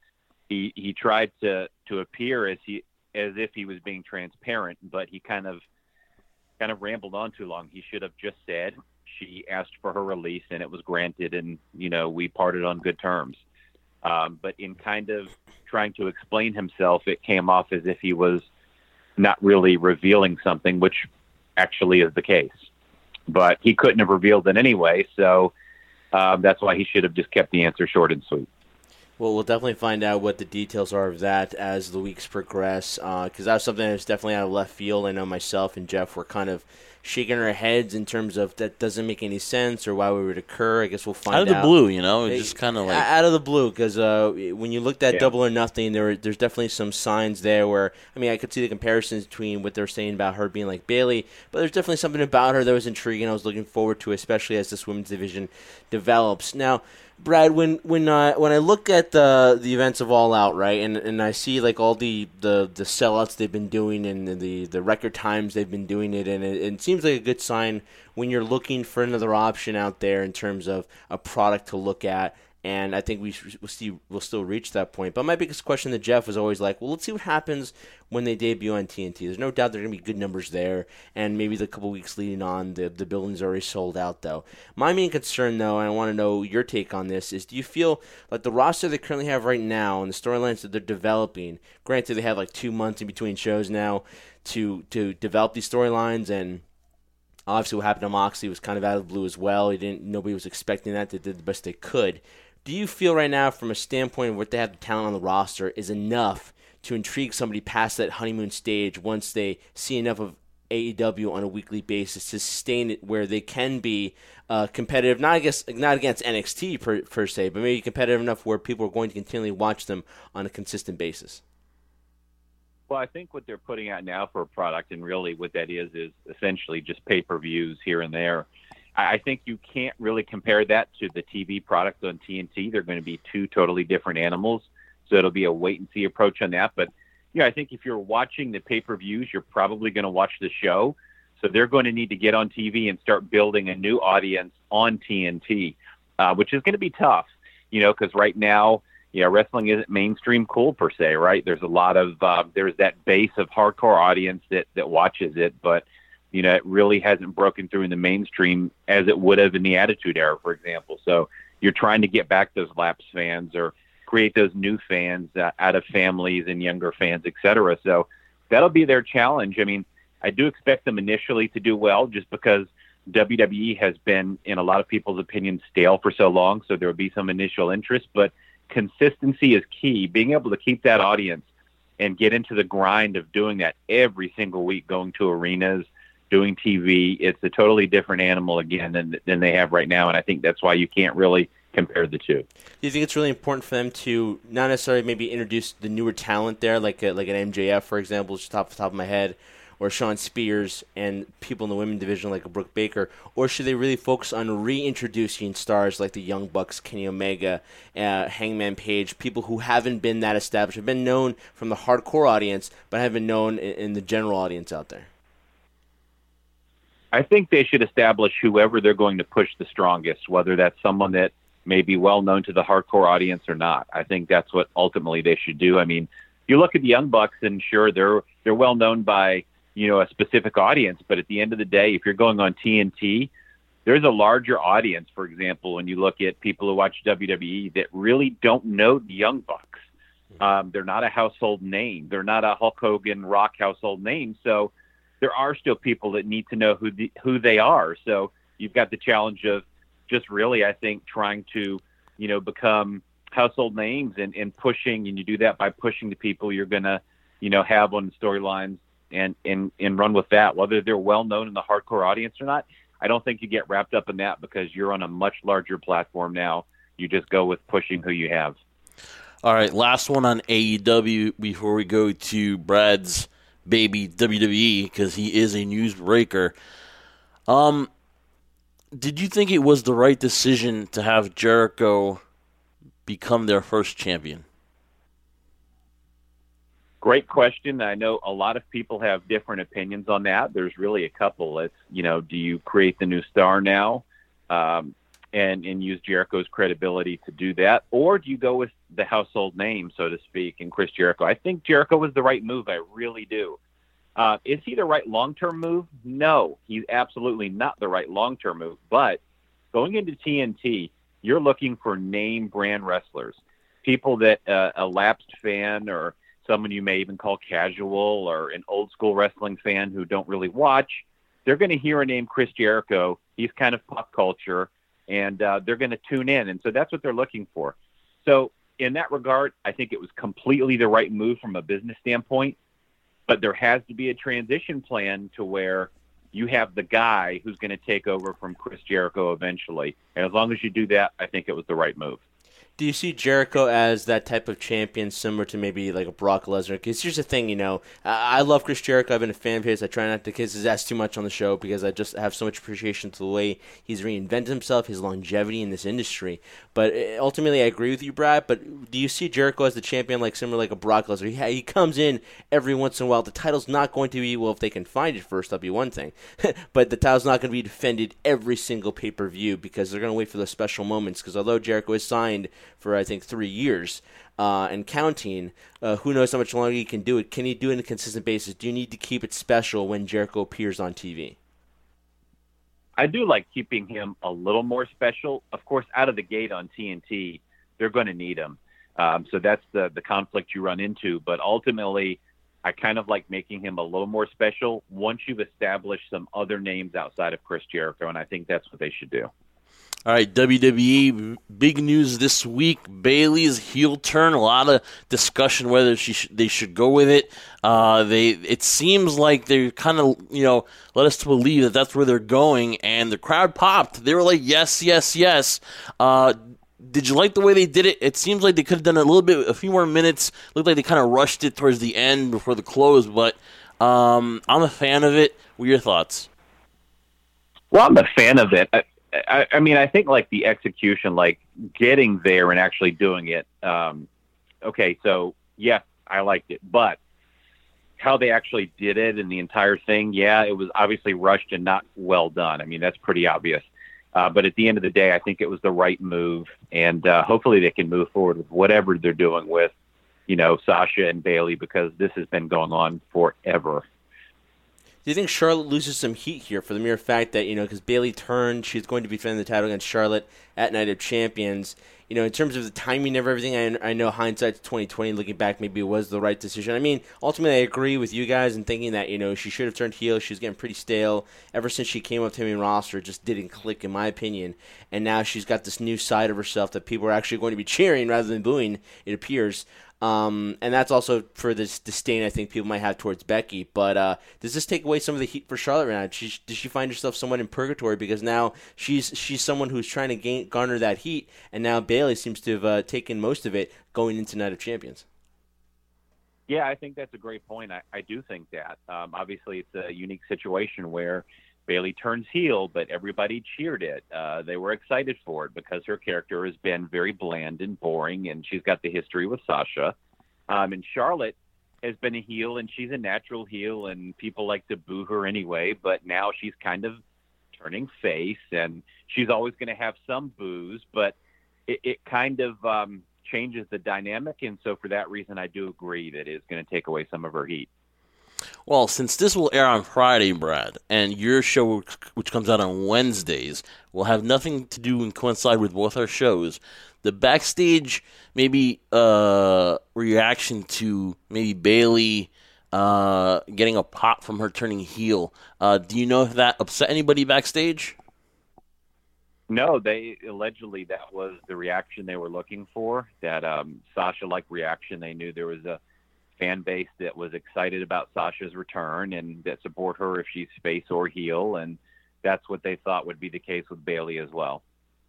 He tried to appear as if he was being transparent, but he kind of rambled on too long. He should have just said she asked for her release and it was granted, and we parted on good terms. But in kind of trying to explain himself, it came off as if he was not really revealing something, which actually is the case. But he couldn't have revealed it anyway, so that's why he should have just kept the answer short and sweet. Well, we'll definitely find out what the details are of that as the weeks progress, because that's something that's definitely out of left field. I know myself and Jeff were kind of shaking our heads in terms of that doesn't make any sense or why would it occur. I guess we'll find out. Out of the blue, just kind of like... Out of the blue, because when you looked at Double or Nothing, there's definitely some signs there where, I could see the comparisons between what they're saying about her being like Bayley, but there's definitely something about her that was intriguing. I was looking forward to, especially as this women's division develops. Now, Brad, when I look at the events of All Out, right, and I see like all the sellouts they've been doing and the record times they've been doing it, and it seems like a good sign when you're looking for another option out there in terms of a product to look at. And I think we'll still reach that point. But my biggest question to Jeff was always like, well, let's see what happens when they debut on TNT. There's no doubt there are going to be good numbers there, and maybe the couple weeks leading on, the building's already sold out, though. My main concern, though, and I want to know your take on this, is do you feel like the roster they currently have right now and the storylines that they're developing, granted they have like 2 months in between shows now to develop these storylines, and obviously what happened to Moxley was kind of out of the blue as well. Nobody was expecting that. They did the best they could. Do you feel right now, from a standpoint of what they have the talent on the roster, is enough to intrigue somebody past that honeymoon stage once they see enough of AEW on a weekly basis to sustain it where they can be competitive, not against NXT per se, but maybe competitive enough where people are going to continually watch them on a consistent basis? Well, I think what they're putting out now for a product, and really what that is essentially just pay-per-views here and there. I think you can't really compare that to the TV product on TNT. They're going to be two totally different animals, so it'll be a wait-and-see approach on that. But, I think if you're watching the pay-per-views, you're probably going to watch the show. So they're going to need to get on TV and start building a new audience on TNT, which is going to be tough, because right now, wrestling isn't mainstream cool per se, right? There's a lot of there's that base of hardcore audience that watches it, but it really hasn't broken through in the mainstream as it would have in the Attitude Era, for example. So you're trying to get back those lapsed fans or create those new fans out of families and younger fans, et cetera. So that'll be their challenge. I do expect them initially to do well just because WWE has been, in a lot of people's opinion, stale for so long. So there will be some initial interest, but consistency is key. Being able to keep that audience and get into the grind of doing that every single week, going to arenas, doing TV, it's a totally different animal again than they have right now. And I think that's why you can't really compare the two. Do you think it's really important for them to not necessarily maybe introduce the newer talent there, like an MJF, for example, just off the top of my head, or Sean Spears and people in the women's division like a Brooke Baker, or should they really focus on reintroducing stars like the Young Bucks, Kenny Omega, Hangman Page, people who haven't been that established, have been known from the hardcore audience, but haven't been known in the general audience out there? I think they should establish whoever they're going to push the strongest, whether that's someone that may be well known to the hardcore audience or not. I think that's what ultimately they should do. You look at the Young Bucks, and sure, they're well known by a specific audience, but at the end of the day, if you're going on TNT, there's a larger audience. For example, when you look at people who watch WWE that really don't know the Young Bucks, they're not a household name. They're not a Hulk Hogan, Rock household name. So there are still people that need to know who they are. So you've got the challenge of just really, I think, trying to, become household names and pushing, and you do that by pushing the people you're going to, have on the storylines and run with that, whether they're well known in the hardcore audience or not. I don't think you get wrapped up in that because you're on a much larger platform now. You just go with pushing who you have. All right, last one on AEW before we go to Brad's baby WWE, because he is a newsbreaker. Did you think it was the right decision to have Jericho become their first champion? Great question. I know a lot of people have different opinions on that. There's really a couple. It's, do you create the new star now and use Jericho's credibility to do that? Or do you go with the household name, so to speak, and Chris Jericho? I think Jericho was the right move. I really do. Is he the right long-term move? No, he's absolutely not the right long-term move. But going into TNT, you're looking for name brand wrestlers, people that a lapsed fan or someone you may even call casual or an old school wrestling fan who don't really watch, they're going to hear a name Chris Jericho. He's kind of pop culture, and they're going to tune in. And so that's what they're looking for. So in that regard, I think it was completely the right move from a business standpoint, but there has to be a transition plan to where you have the guy who's going to take over from Chris Jericho eventually. And as long as you do that, I think it was the right move. Do you see Jericho as that type of champion similar to maybe like a Brock Lesnar? Because here's the thing, I love Chris Jericho. I've been a fan of his. I try not to kiss his ass too much on the show because I just have so much appreciation to the way he's reinvented himself, his longevity in this industry. But ultimately, I agree with you, Brad. But do you see Jericho as the champion similar like a Brock Lesnar? He comes in every once in a while. The title's not going to be, well, if they can find it first, that'll be one thing. But the title's not going to be defended every single pay-per-view because they're going to wait for the special moments. Because although Jericho is signed for, I think, 3 years and counting, who knows how much longer he can do it. Can he do it on a consistent basis? Do you need to keep it special when Jericho appears on TV? I do like keeping him a little more special. Of course, out of the gate on TNT, they're going to need him. So that's the conflict you run into. But ultimately, I kind of like making him a little more special once you've established some other names outside of Chris Jericho, and I think that's what they should do. All right, WWE, big news this week. Bayley's heel turn. A lot of discussion whether they should go with it. It seems like they kind of, let us to believe that that's where they're going, and the crowd popped. They were like, yes, yes, yes. Did you like the way they did it? It seems like they could have done a few more minutes. Looked like they kind of rushed it towards the end before the close, but I'm a fan of it. What are your thoughts? Well, I'm a fan of it. I mean, I think the execution, getting there and actually doing it. Okay, so yes, I liked it, but how they actually did it and the entire thing, yeah, it was obviously rushed and not well done. I mean, that's pretty obvious. But at the end of the day, I think it was the right move, and hopefully they can move forward with whatever they're doing with, Sasha and Bayley, because this has been going on forever. Do you think Charlotte loses some heat here for the mere fact that, because Bayley turned, she's going to be defending the title against Charlotte at Night of Champions? In terms of the timing of everything, I know hindsight's 2020, looking back, maybe it was the right decision. I mean, ultimately, I agree with you guys in thinking that, she should have turned heel. She was getting pretty stale. Ever since she came up to the main roster, it just didn't click, in my opinion. And now she's got this new side of herself that people are actually going to be cheering rather than booing, it appears. And that's also for this disdain I think people might have towards Becky. But does this take away some of the heat for Charlotte right now? Does she find herself somewhat in purgatory because now she's someone who's trying to garner that heat, and now Bayley seems to have taken most of it going into Night of Champions? Yeah, I think that's a great point. I do think that. Obviously, it's a unique situation where Bayley turns heel, but everybody cheered it. They were excited for it because her character has been very bland and boring, and she's got the history with Sasha. And Charlotte has been a heel, and she's a natural heel, and people like to boo her anyway, but now she's kind of turning face, and she's always going to have some boos, but it kind of changes the dynamic, and so for that reason, I do agree that it's going to take away some of her heat. Well, since this will air on Friday, Brad, and your show, which comes out on Wednesdays, will have nothing to do and coincide with both our shows, the backstage maybe reaction to maybe Bayley getting a pop from her turning heel, do you know if that upset anybody backstage? No, they allegedly that was the reaction they were looking for. That Sasha-like reaction. They knew there was a fan base that was excited about Sasha's return and that support her if she's face or heel, and that's what they thought would be the case with Bayley as well.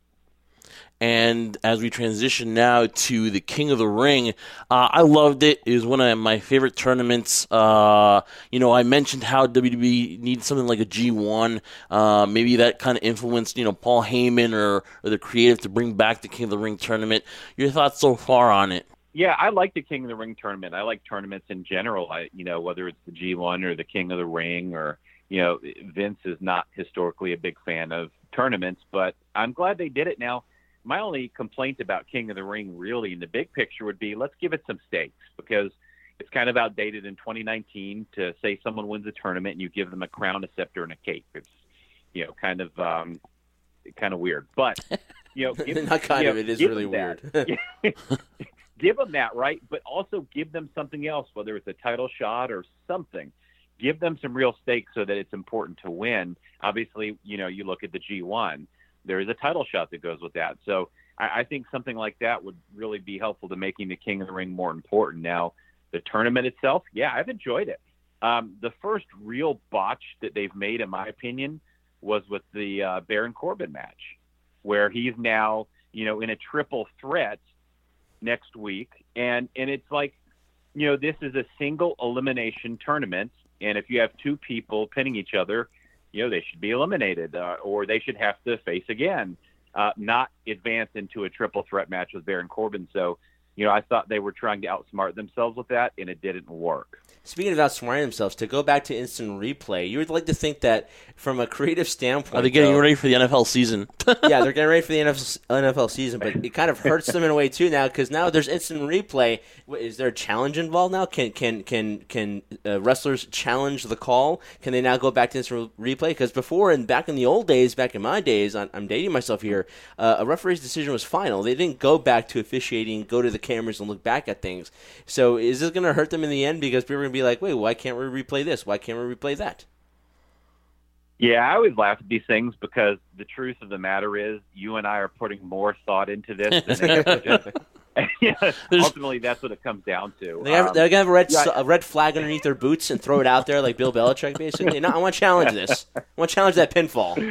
And as we transition now to the King of the Ring, I loved it. It was one of my favorite tournaments. I mentioned how WWE needs something like a G1. Maybe that kind of influenced, Paul Heyman or the creative to bring back the King of the Ring tournament. Your thoughts so far on it? Yeah, I like the King of the Ring tournament. I like tournaments in general. Whether it's the G1 or the King of the Ring, or Vince is not historically a big fan of tournaments, but I'm glad they did it now. My only complaint about King of the Ring really in the big picture would be let's give it some stakes, because it's kind of outdated in 2019 to say someone wins a tournament and you give them a crown, a scepter, and a cape. It's, kind of weird. But, not kind of, it is really weird. Give them that, right? But also give them something else, whether it's a title shot or something. Give them some real stakes so that it's important to win. Obviously, you look at the G1. There is a title shot that goes with that. So I think something like that would really be helpful to making the King of the Ring more important. Now, the tournament itself, yeah, I've enjoyed it. The first real botch that they've made, in my opinion, was with the Baron Corbin match, where he's now, in a triple threat next week. And it's like, this is a single elimination tournament. And if you have two people pinning each other, they should be eliminated, or they should have to face again, not advance into a triple threat match with Baron Corbin. So, I thought they were trying to outsmart themselves with that, and it didn't work. Speaking of outsmarting themselves, to go back to instant replay, you would like to think that from a creative standpoint... Are they getting ready for the NFL season? Yeah, they're getting ready for the NFL season, but it kind of hurts them in a way, too, now, because now there's instant replay. Is there a challenge involved now? Can wrestlers challenge the call? Can they now go back to instant replay? Because before, and back in the old days, back in my days, I'm dating myself here, a referee's decision was final. They didn't go back to officiating, go to the cameras and look back at things. So is this going to hurt them in the end? Because people are going to be like, wait, why can't we replay this? Why can't we replay that? Yeah, I always laugh at these things because the truth of the matter is you and I are putting more thought into this than they have. Ultimately, that's what it comes down to. They're going to have a red flag underneath their boots and throw it out there like Bill Belichick, basically. No, I want to challenge this. I want to challenge that pinfall.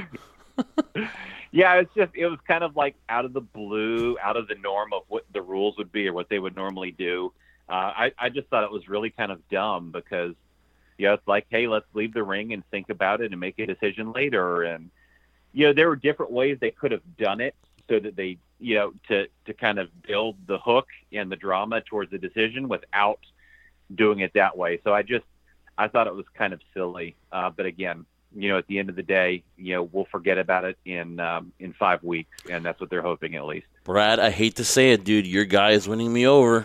Yeah, it was kind of like out of the blue, out of the norm of what the rules would be or what they would normally do. I just thought it was really kind of dumb because, it's like, hey, let's leave the ring and think about it and make a decision later. And, there were different ways they could have done it so that they, to kind of build the hook and the drama towards the decision without doing it that way. So I thought it was kind of silly. But again, at the end of the day, we'll forget about it in 5 weeks, and that's what they're hoping at least. Brad, I hate to say it, dude, your guy is winning me over.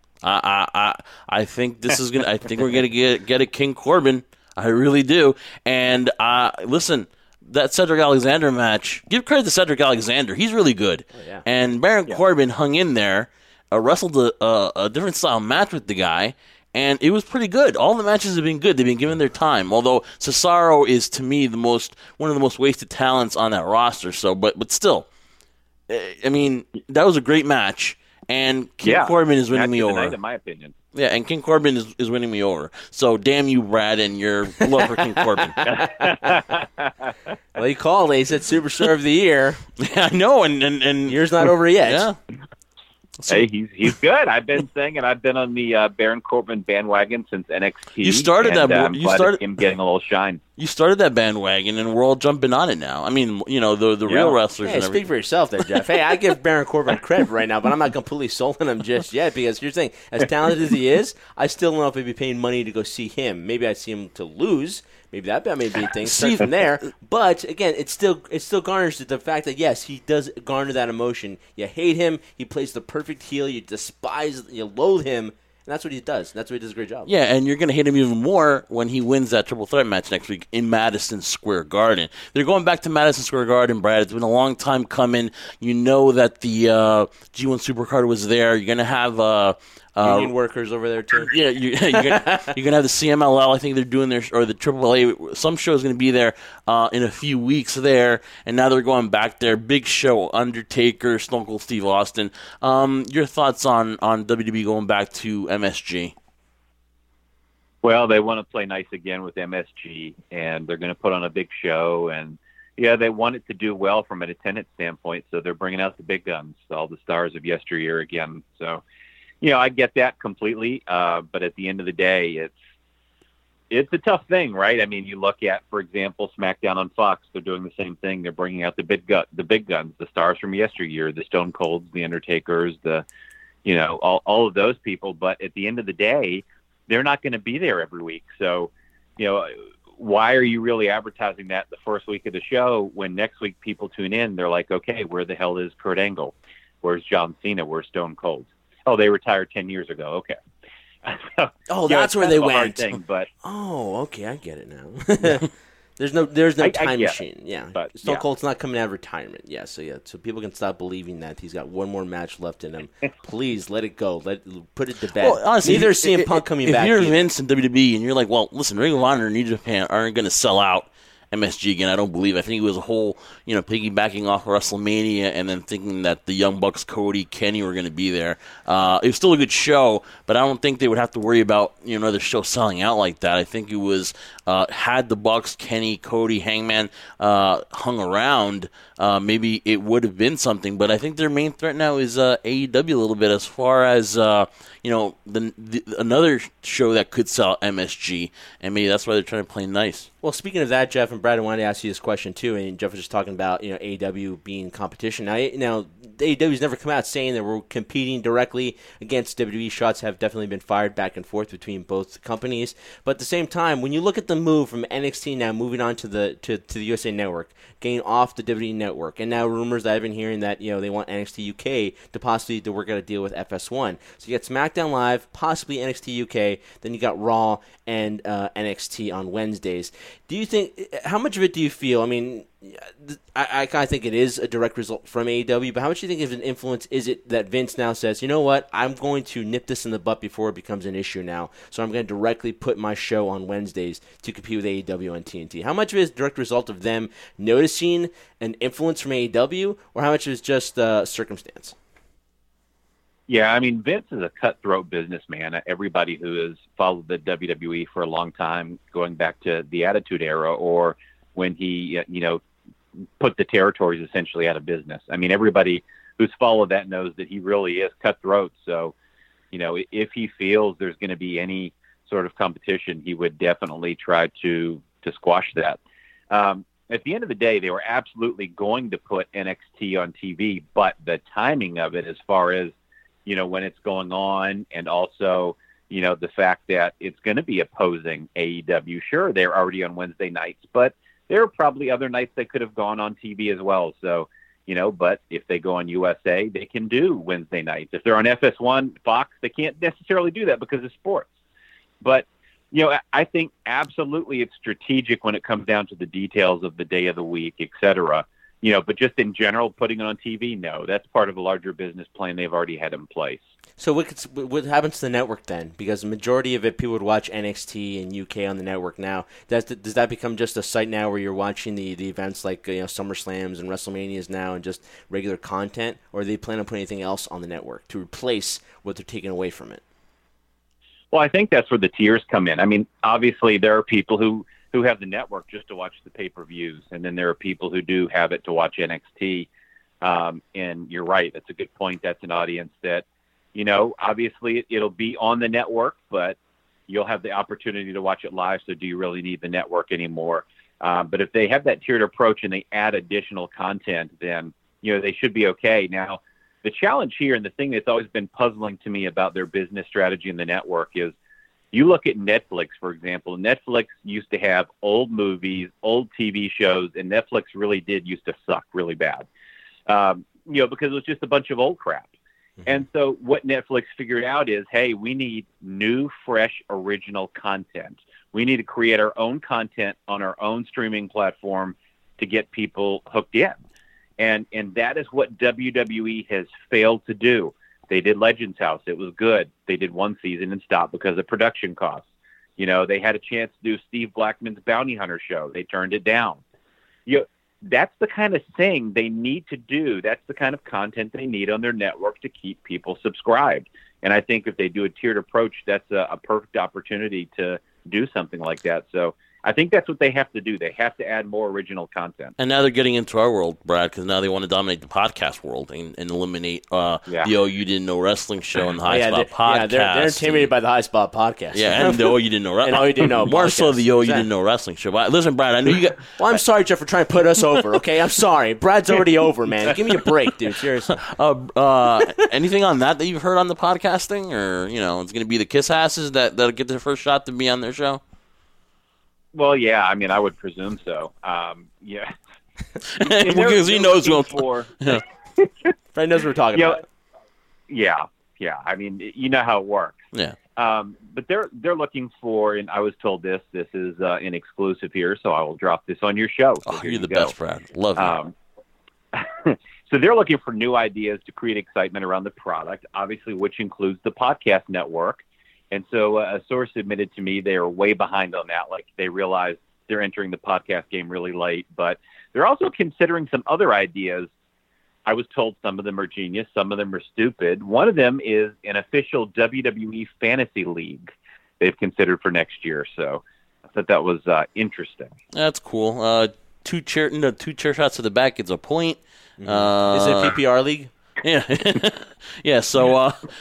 I think this is gonna. I think we're gonna get a King Corbin. I really do. And listen, that Cedric Alexander match. Give credit to Cedric Alexander. He's really good. Oh, yeah. And Baron Corbin hung in there, wrestled a different style match with the guy. And it was pretty good. All the matches have been good. They've been given their time. Although Cesaro is, to me, one of the most wasted talents on that roster. So, but still, I mean, that was a great match. And King Corbin is winning me over. Night, in my opinion. Yeah, and King Corbin is winning me over. So, damn you, Brad, and your love for King Corbin. Well, he called it. He said Superstar of the Year. Yeah, I know, and year's not over yet. Yeah. Hey, he's good. I've been saying it. I've been on the Baron Corbin bandwagon since NXT. You started that. You started him getting a little shine. You started that bandwagon, and we're all jumping on it now. I mean, the real wrestlers. Hey, speak for yourself, there, Jeff. Hey, I give Baron Corbin credit right now, but I'm not completely sold on him just yet because here's the thing: as talented as he is, I still don't know if I'd be paying money to go see him. Maybe I'd see him to lose. Maybe that may be a thing. Start from there. But again, it still garners the fact that yes, he does garner that emotion. You hate him. He plays the perfect heel. You despise, you loathe him. And that's what he does. That's what he does a great job. Yeah, and you're going to hate him even more when he wins that triple threat match next week in Madison Square Garden. They're going back to Madison Square Garden, Brad. It's been a long time coming. You know that the G1 Supercard was there. You're going to have Union workers over there too. Yeah, you're gonna have the CMLL. I think they're doing their, or the AAA. Some show is going to be there in a few weeks there, and now they're going back there. Big show, Undertaker, Stone Cold Steve Austin. Your thoughts on WWE going back to MSG? Well, they want to play nice again with MSG, and they're going to put on a big show. And yeah, they want it to do well from an attendance standpoint, so they're bringing out the big guns, all the stars of yesteryear again. So, I get that completely. But at the end of the day, it's a tough thing, right? I mean, you look at, for example, SmackDown on Fox. They're doing the same thing. They're bringing out the big guns, the stars from yesteryear, the Stone Colds, the Undertakers, all of those people. But at the end of the day, they're not going to be there every week. So, why are you really advertising that the first week of the show when next week people tune in? They're like, okay, where the hell is Kurt Angle? Where's John Cena? Where's Stone Cold? Oh, they retired 10 years ago. Okay. So, that's where they went. Thing, but okay, I get it now. There's no time machine. Yeah, but, Stone Cold's not coming out of retirement. Yeah, so people can stop believing that he's got one more match left in him. Please let it go. Put it to bed. Well, honestly, neither is CM Punk coming back. If you're either. Vince and WWE and you're like, well, listen, Ring of Honor and New Japan aren't going to sell out MSG again. I don't believe. I think it was a whole, piggybacking off WrestleMania and then thinking that the Young Bucks, Cody, Kenny were going to be there. It was still a good show, but I don't think they would have to worry about another show selling out like that. I think it was had the Bucks, Kenny, Cody, Hangman hung around, maybe it would have been something. But I think their main threat now is AEW a little bit as far as another show that could sell MSG, and maybe that's why they're trying to play nice. Well, speaking of that, Jeff and Brad, I wanted to ask you this question too. And Jeff was just talking about AEW being competition. Now, AEW's never come out saying that we're competing directly against WWE. Shots have definitely been fired back and forth between both companies. But at the same time, when you look at the move from NXT now moving on to the USA Network, getting off the WWE Network, and now rumors that I've been hearing that they want NXT UK to possibly to work out a deal with FS1. So you got SmackDown Live, possibly NXT UK, then you got Raw and NXT on Wednesdays. Do you think, how much of it do you feel, I mean, I kind of think it is a direct result from AEW, but how much do you think of an influence is it that Vince now says, you know what, I'm going to nip this in the butt before it becomes an issue now, so I'm going to directly put my show on Wednesdays to compete with AEW on TNT? How much of it is a direct result of them noticing an influence from AEW, or how much is just circumstance? Yeah, I mean, Vince is a cutthroat businessman. Everybody who has followed the WWE for a long time, going back to the Attitude Era or when he, put the territories essentially out of business. I mean, everybody who's followed that knows that he really is cutthroat. So, if he feels there's going to be any sort of competition, he would definitely try to squash that. At the end of the day, they were absolutely going to put NXT on TV, but the timing of it as far as, when it's going on, and also, the fact that it's going to be opposing AEW. Sure, they're already on Wednesday nights, but there are probably other nights they could have gone on TV as well. So, but if they go on USA, they can do Wednesday nights. If they're on FS1, Fox, they can't necessarily do that because of sports. But, I think absolutely it's strategic when it comes down to the details of the day of the week, et cetera. But just in general, putting it on TV, no, that's part of a larger business plan they've already had in place. So what happens to the network then? Because the majority of it, people would watch NXT and UK on the network now. Does that become just a site now where you're watching the events like SummerSlams and WrestleManias now and just regular content, or do they plan on putting anything else on the network to replace what they're taking away from it? Well, I think that's where the tiers come in. I mean, obviously there are people who have the network just to watch the pay-per-views, and then there are people who do have it to watch NXT. And you're right, that's a good point. That's an audience that, obviously it'll be on the network, but you'll have the opportunity to watch it live. So do you really need the network anymore? But if they have that tiered approach and they add additional content, then, they should be okay. Now, the challenge here, and the thing that's always been puzzling to me about their business strategy in the network, is you look at Netflix, for example. Netflix used to have old movies, old TV shows, and Netflix really did used to suck really bad, because it was just a bunch of old crap. Mm-hmm. And so what Netflix figured out is, hey, we need new, fresh, original content. We need to create our own content on our own streaming platform to get people hooked in. And that is what WWE has failed to do. They did Legends House. It was good. They did one season and stopped because of production costs. They had a chance to do Steve Blackman's Bounty Hunter show. They turned it down. That's the kind of thing they need to do. That's the kind of content they need on their network to keep people subscribed. And I think if they do a tiered approach, that's a perfect opportunity to do something like that. So I think that's what they have to do. They have to add more original content. And now they're getting into our world, Brad, because now they want to dominate the podcast world and eliminate the Oh You Didn't Know Wrestling show and the High Spot podcast. Yeah, they're intimidated by the High Spot podcast. Yeah, and the Oh You Didn't Know Wrestling. And Oh You Didn't Know More podcast. so the Oh You Didn't Know Wrestling show. But listen, Brad, I know you got... Well, I'm sorry, Jeff, for trying to put us over, okay? I'm sorry. Brad's already over, man. Give me a break, dude. Seriously. Anything on that you've heard on the podcasting? Or, it's going to be the Kiss Asses that'll get their first shot to be on their show? Well, yeah, I mean, I would presume so. Yeah. Because he knows what for. Fred knows what we're talking about. Yeah. I mean, you know how it works. Yeah. But they're looking for, and I was told this is an exclusive here, so I will drop this on your show. So you're the best, Brad. Love you. So they're looking for new ideas to create excitement around the product, obviously, which includes the podcast network. And so a source admitted to me they are way behind on that. Like, they realize they're entering the podcast game really late, but they're also considering some other ideas. I was told some of them are genius, some of them are stupid. One of them is an official WWE fantasy league they've considered for next year. So I thought that was interesting. That's cool. Two chair shots to the back gets a point. Is it PPR league? Yeah. Yeah. So,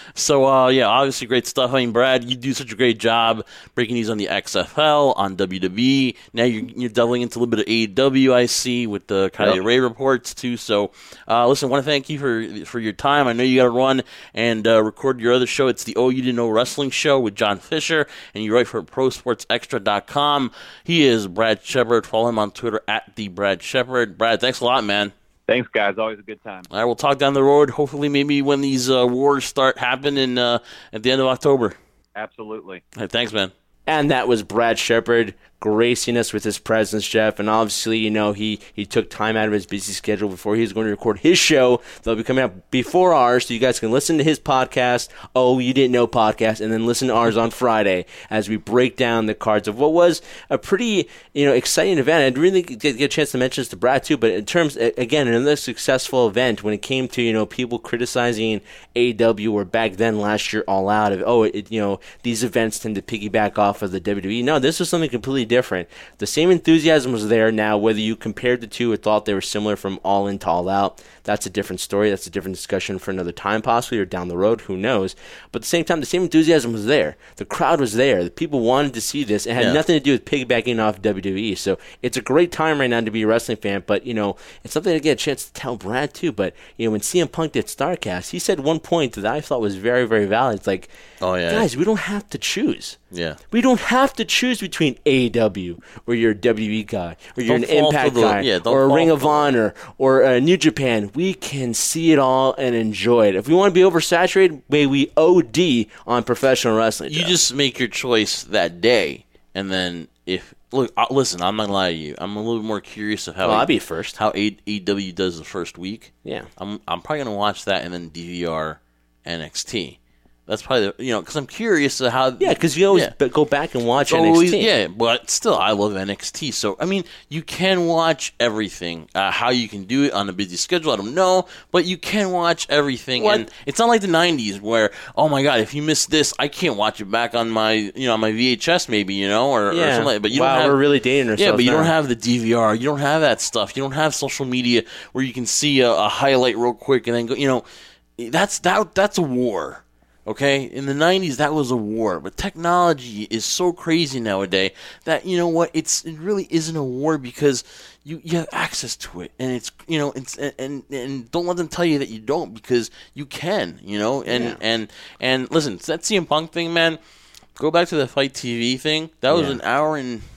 obviously great stuff. I mean, Brad, you do such a great job breaking these on the XFL, on WWE. Now you're delving into a little bit of AEW, I see, with the Kylie Ray reports, too. So, listen, I want to thank you for your time. I know you got to run and record your other show. It's the Oh You Didn't Know Wrestling Show with John Fisher, and you write for ProSportsExtra.com. He is Brad Shepard. Follow him on Twitter at @TheBradShepard. Brad, thanks a lot, man. Thanks, guys. Always a good time. All right, we'll talk down the road, hopefully maybe when these wars start happening at the end of October. Absolutely. All right, thanks, man. And that was Brad Shepard gracing us with his presence, Jeff. And obviously, he took time out of his busy schedule before he was going to record his show. They'll be coming out before ours, so you guys can listen to his podcast, Oh You Didn't Know podcast, and then listen to ours on Friday as we break down the cards of what was a pretty, exciting event. I'd really get a chance to mention this to Brad, too, but in terms, again, another successful event when it came to, people criticizing AEW or back then last year All Out of, these events tend to piggyback off of the WWE. No, this was something completely different. The same enthusiasm was there. Now, whether you compared the two or thought they were similar from All In to All Out, that's a different story. That's a different discussion for another time, possibly, or down the road. Who knows? But at the same time, the same enthusiasm was there. The crowd was there. The people wanted to see this. It had nothing to do with piggybacking off WWE. So it's a great time right now to be a wrestling fan. But, it's something to get a chance to tell Brad, too. But, when CM Punk did StarCast, he said one point that I thought was very, very valid. It's like, guys, we don't have to choose. Yeah. We don't have to choose between AEW or you're a WWE guy or you're an Impact guy or a Ring of Honor or a New Japan. We can see it all and enjoy it. If we want to be oversaturated, may we OD on professional wrestling. You just make your choice that day, and then listen, I'm not gonna lie to you. I'm a little more curious of how I'll be first. How AEW does the first week. Yeah, I'm probably gonna watch that and then DVR NXT. That's probably because I'm curious to how. Yeah, because you always go back and watch NXT. Yeah, but still, I love NXT. So I mean, you can watch everything. How you can do it on a busy schedule, I don't know, but you can watch everything. And it's not like the '90s where, oh my god, if you miss this, I can't watch it back on my my VHS maybe or something like that. But you don't have, we're really dating ourselves. Yeah, but you now. don't have the DVR. You don't have that stuff. You don't have social media where you can see a highlight real quick and then go. That's a war. Okay, in the 90s that was a war, but technology is so crazy nowadays that it really isn't a war because you have access to it, and it's and don't let them tell you that you don't because you can, and listen, that CM Punk thing, man. Go back to the Fight TV thing. That was an hour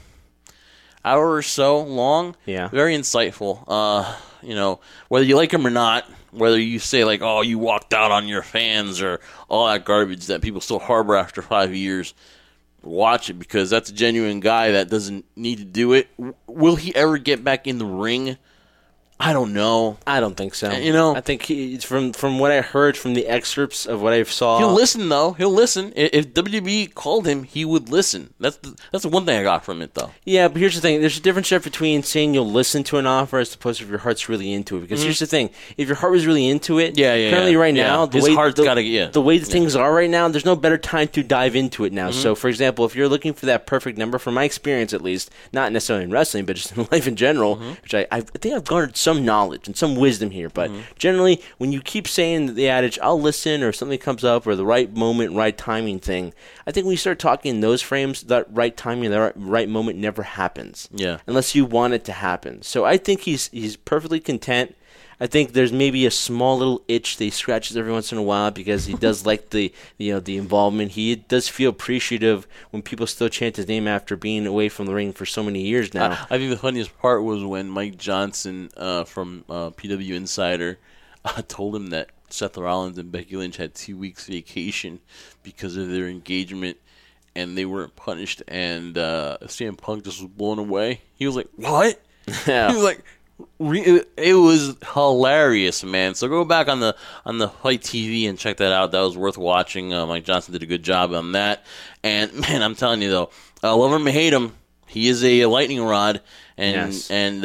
or so long. Yeah, very insightful. Whether you like him or not. Whether you say, like, oh, you walked out on your fans or all that garbage that people still harbor after 5 years, watch it because that's a genuine guy that doesn't need to do it. Will he ever get back in the ring I don't know. I don't think so. I think from what I heard from the excerpts of what I saw, he'll listen though. He'll listen. If WWE called him, he would listen. That's the one thing I got from it though. Yeah, but here's the thing. There's a difference between saying you'll listen to an offer as opposed to if your heart's really into it. Because here's the thing. If your heart was really into it, currently right now, the way things are right now, there's no better time to dive into it now. So, for example, if you're looking for that perfect number, from my experience at least, not necessarily in wrestling, but just in life in general, which I think I've garnered some knowledge and some wisdom here. But generally, when you keep saying the adage, I'll listen, or something comes up, or the right moment, right timing thing, I think when you start talking in those frames, that right timing, that right moment never happens. Yeah. Unless you want it to happen. So I think he's perfectly content. I think there's maybe a small little itch that he scratches every once in a while because he does like the involvement. He does feel appreciative when people still chant his name after being away from the ring for so many years now. I think the funniest part was when Mike Johnson from PW Insider told him that Seth Rollins and Becky Lynch had 2 weeks vacation because of their engagement, and they weren't punished, and CM Punk just was blown away. He was like, "What?" Yeah. He was like, it was hilarious, man. So go back on the Fight TV and check that out. That was worth watching. Mike Johnson did a good job on that. And man, I'm telling you though, love him or hate him, he is a lightning rod. And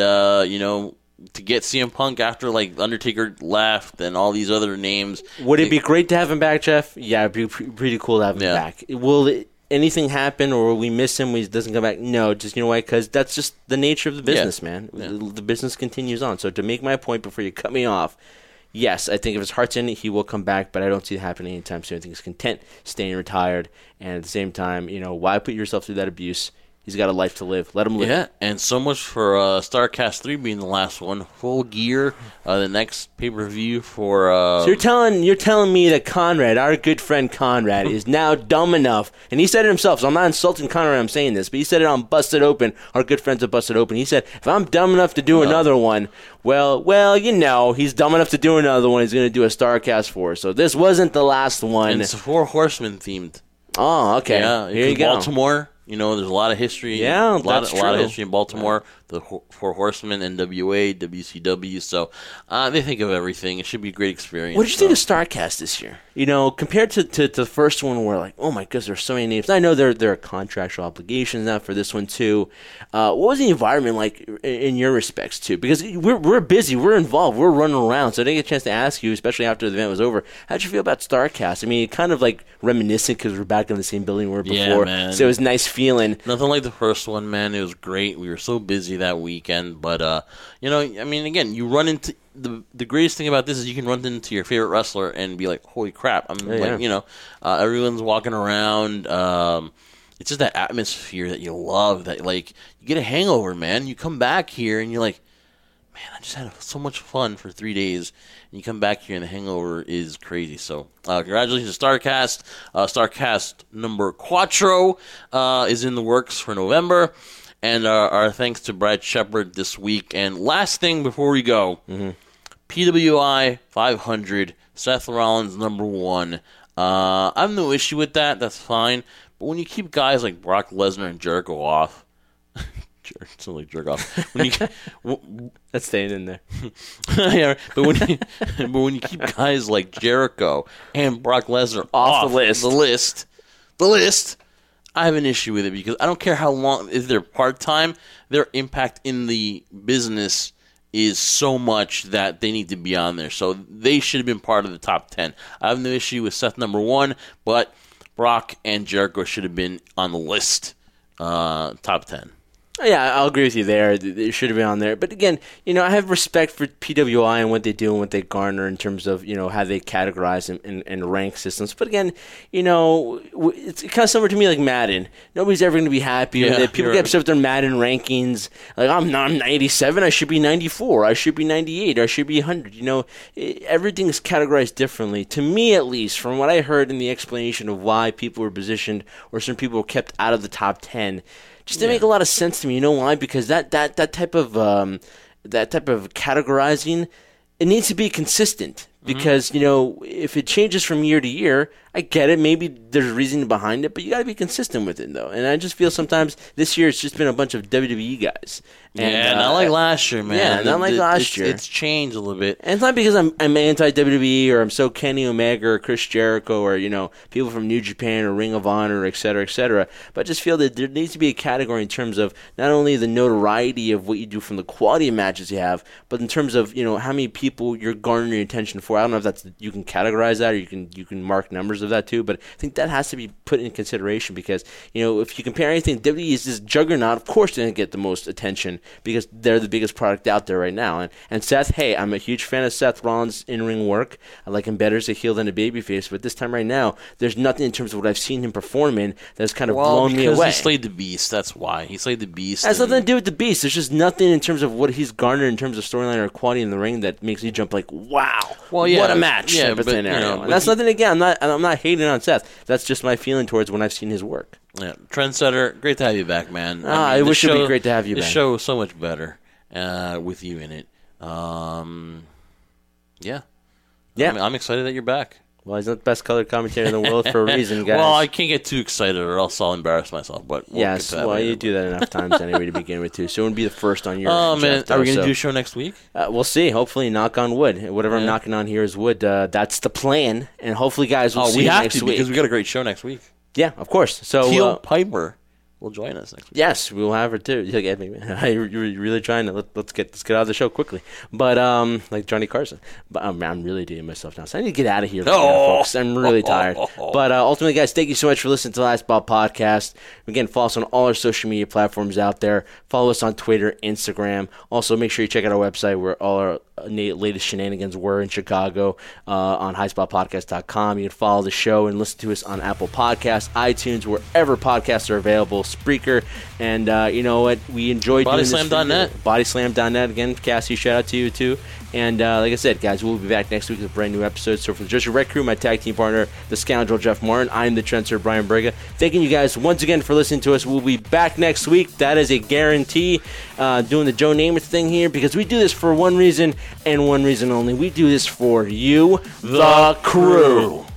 to get CM Punk after like Undertaker left and all these other names, would it be great to have him back, Jeff? Yeah, it'd be pretty cool to have him back. Will anything happen, or we miss him when he doesn't come back? No, just, you know why? Because that's just the nature of the business, man. Yeah. The business continues on. So to make my point before you cut me off, yes, I think if his heart's in it, he will come back, but I don't see it happening anytime soon. I think he's content staying retired, and at the same time, why put yourself through that abuse? He's got a life to live. Let him live. Yeah, and so much for StarCast 3 being the last one. Full Gear, the next pay-per-view for... So you're telling me that Conrad, our good friend Conrad, is now dumb enough, and he said it himself, so I'm not insulting Conrad, I'm saying this, but he said it on Busted Open, our good friends at Busted Open. He said, if I'm dumb enough to do another one, well, he's dumb enough to do another one. He's going to do a StarCast 4. So this wasn't the last one. And it's 4 Horsemen themed. Oh, okay. Yeah, here you go. Baltimore. There's a lot of history. Yeah, a lot of history in Baltimore. The 4 Horsemen, NWA, WCW. So they think of everything. It should be a great experience. What did you think of StarCast this year? Compared to the first one, where like, oh my goodness, there's so many names. I know there are contractual obligations now for this one too. What was the environment like in your respects too? Because we're busy, we're involved, we're running around. So I didn't get a chance to ask you, especially after the event was over. How'd you feel about StarCast? I mean, kind of like reminiscent because we're back in the same building we were before. Yeah, man. So it was a nice feeling. Nothing like the first one, man. It was great. We were so busy that weekend, but again, you run into the greatest thing about this is you can run into your favorite wrestler and be like, holy crap. Everyone's walking around. It's just that atmosphere that you love, that like you get a hangover, man. You come back here and you're like, man, I just had so much fun for 3 days. And you come back here and the hangover is crazy. So congratulations to StarCast. StarCast number 4 is in the works for November. And our thanks to Brad Shepard this week. And last thing before we go, PWI 500, Seth Rollins number 1. I have no issue with that. That's fine. But when you keep guys like Brock Lesnar and Jericho off, sounds like jerk off. That's staying in there. Yeah, but when you keep guys like Jericho and Brock Lesnar off the list, I have an issue with it because I don't care how long, if they're part-time, their impact in the business is so much that they need to be on there. So they should have been part of the top 10. I have no issue with Seth number 1, but Brock and Jericho should have been on the list, top 10. Yeah, I'll agree with you there. It should have been on there. But again, I have respect for PWI and what they do and what they garner in terms of, how they categorize and rank systems. But again, it's kind of similar to me like Madden. Nobody's ever going to be happy with it. People get upset with their Madden rankings. Like, I'm 97, I should be 94, I should be 98, I should be 100. Everything is categorized differently. To me, at least, from what I heard in the explanation of why people were positioned or some people were kept out of the top 10, just didn't make a lot of sense to me. You know why? Because that type of categorizing, it needs to be consistent. because, if it changes from year to year, I get it. Maybe there's reasoning behind it, but you got to be consistent with it, though. And I just feel sometimes this year it's just been a bunch of WWE guys. And, not like last year, man. Yeah, not like last year. It's changed a little bit. And it's not because I'm anti-WWE or I'm so Kenny Omega or Chris Jericho or, people from New Japan or Ring of Honor, et cetera, et cetera. But I just feel that there needs to be a category in terms of not only the notoriety of what you do from the quality of matches you have, but in terms of, how many people you're garnering attention for. I don't know if you can categorize that or you can mark numbers of that too, but I think that has to be put in consideration because, if you compare anything, WWE is this juggernaut. Of course they're going to get the most attention because they're the biggest product out there right now. And Seth, hey, I'm a huge fan of Seth Rollins' in-ring work. I like him better as a heel than a babyface, but this time right now, there's nothing in terms of what I've seen him perform in that's kind of blown me away. Because he slayed the Beast, that's why. He slayed the Beast. It has nothing to do with the Beast. There's just nothing in terms of what he's garnered in terms of storyline or quality in the ring that makes you jump like, wow, what a match type of scenario. And that's nothing, again, I'm not hating on Seth. That's just my feeling towards when I've seen his work. Yeah, Trendsetter, great to have you back, man. I wish it would be great to have you back. The show is so much better with you in it. Yeah. I'm excited that you're back. Well, he's not the best color commentator in the world for a reason, guys. Well, I can't get too excited or else I'll embarrass myself. But you do that enough times anyway to begin with, too. So it wouldn't be the first on your man, Jeff, are we going to do a show next week? We'll see. Hopefully, knock on wood. Whatever I'm knocking on here is wood. That's the plan. And hopefully, guys, we'll see you next week. Because we got a great show next week. Yeah, of course. So Teal Piper will join us next week. Yes, we will have her too. You're really trying to let's get out of the show quickly. But like Johnny Carson. But I'm really dating myself now, so I need to get out of here, folks. I'm really tired. But ultimately, guys, thank you so much for listening to the High Spot Podcast. Again, follow us on all our social media platforms out there. Follow us on Twitter, Instagram. Also, make sure you check out our website where all our latest shenanigans were in Chicago on highspotpodcast.com. You can follow the show and listen to us on Apple Podcasts, iTunes, wherever podcasts are available, Spreaker, and you know what? We enjoyed doing this. Bodyslam.net. Bodyslam.net. Again, Cassie, shout out to you too. And like I said, guys, we'll be back next week with a brand new episode. So for the Jersey Red Crew, my tag team partner, the Scoundrel Jeff Martin, I'm the Trendsetter Brian Brega. Thanking you guys once again for listening to us. We'll be back next week. That is a guarantee. Doing the Joe Namath thing here because we do this for one reason and one reason only. We do this for you, the crew.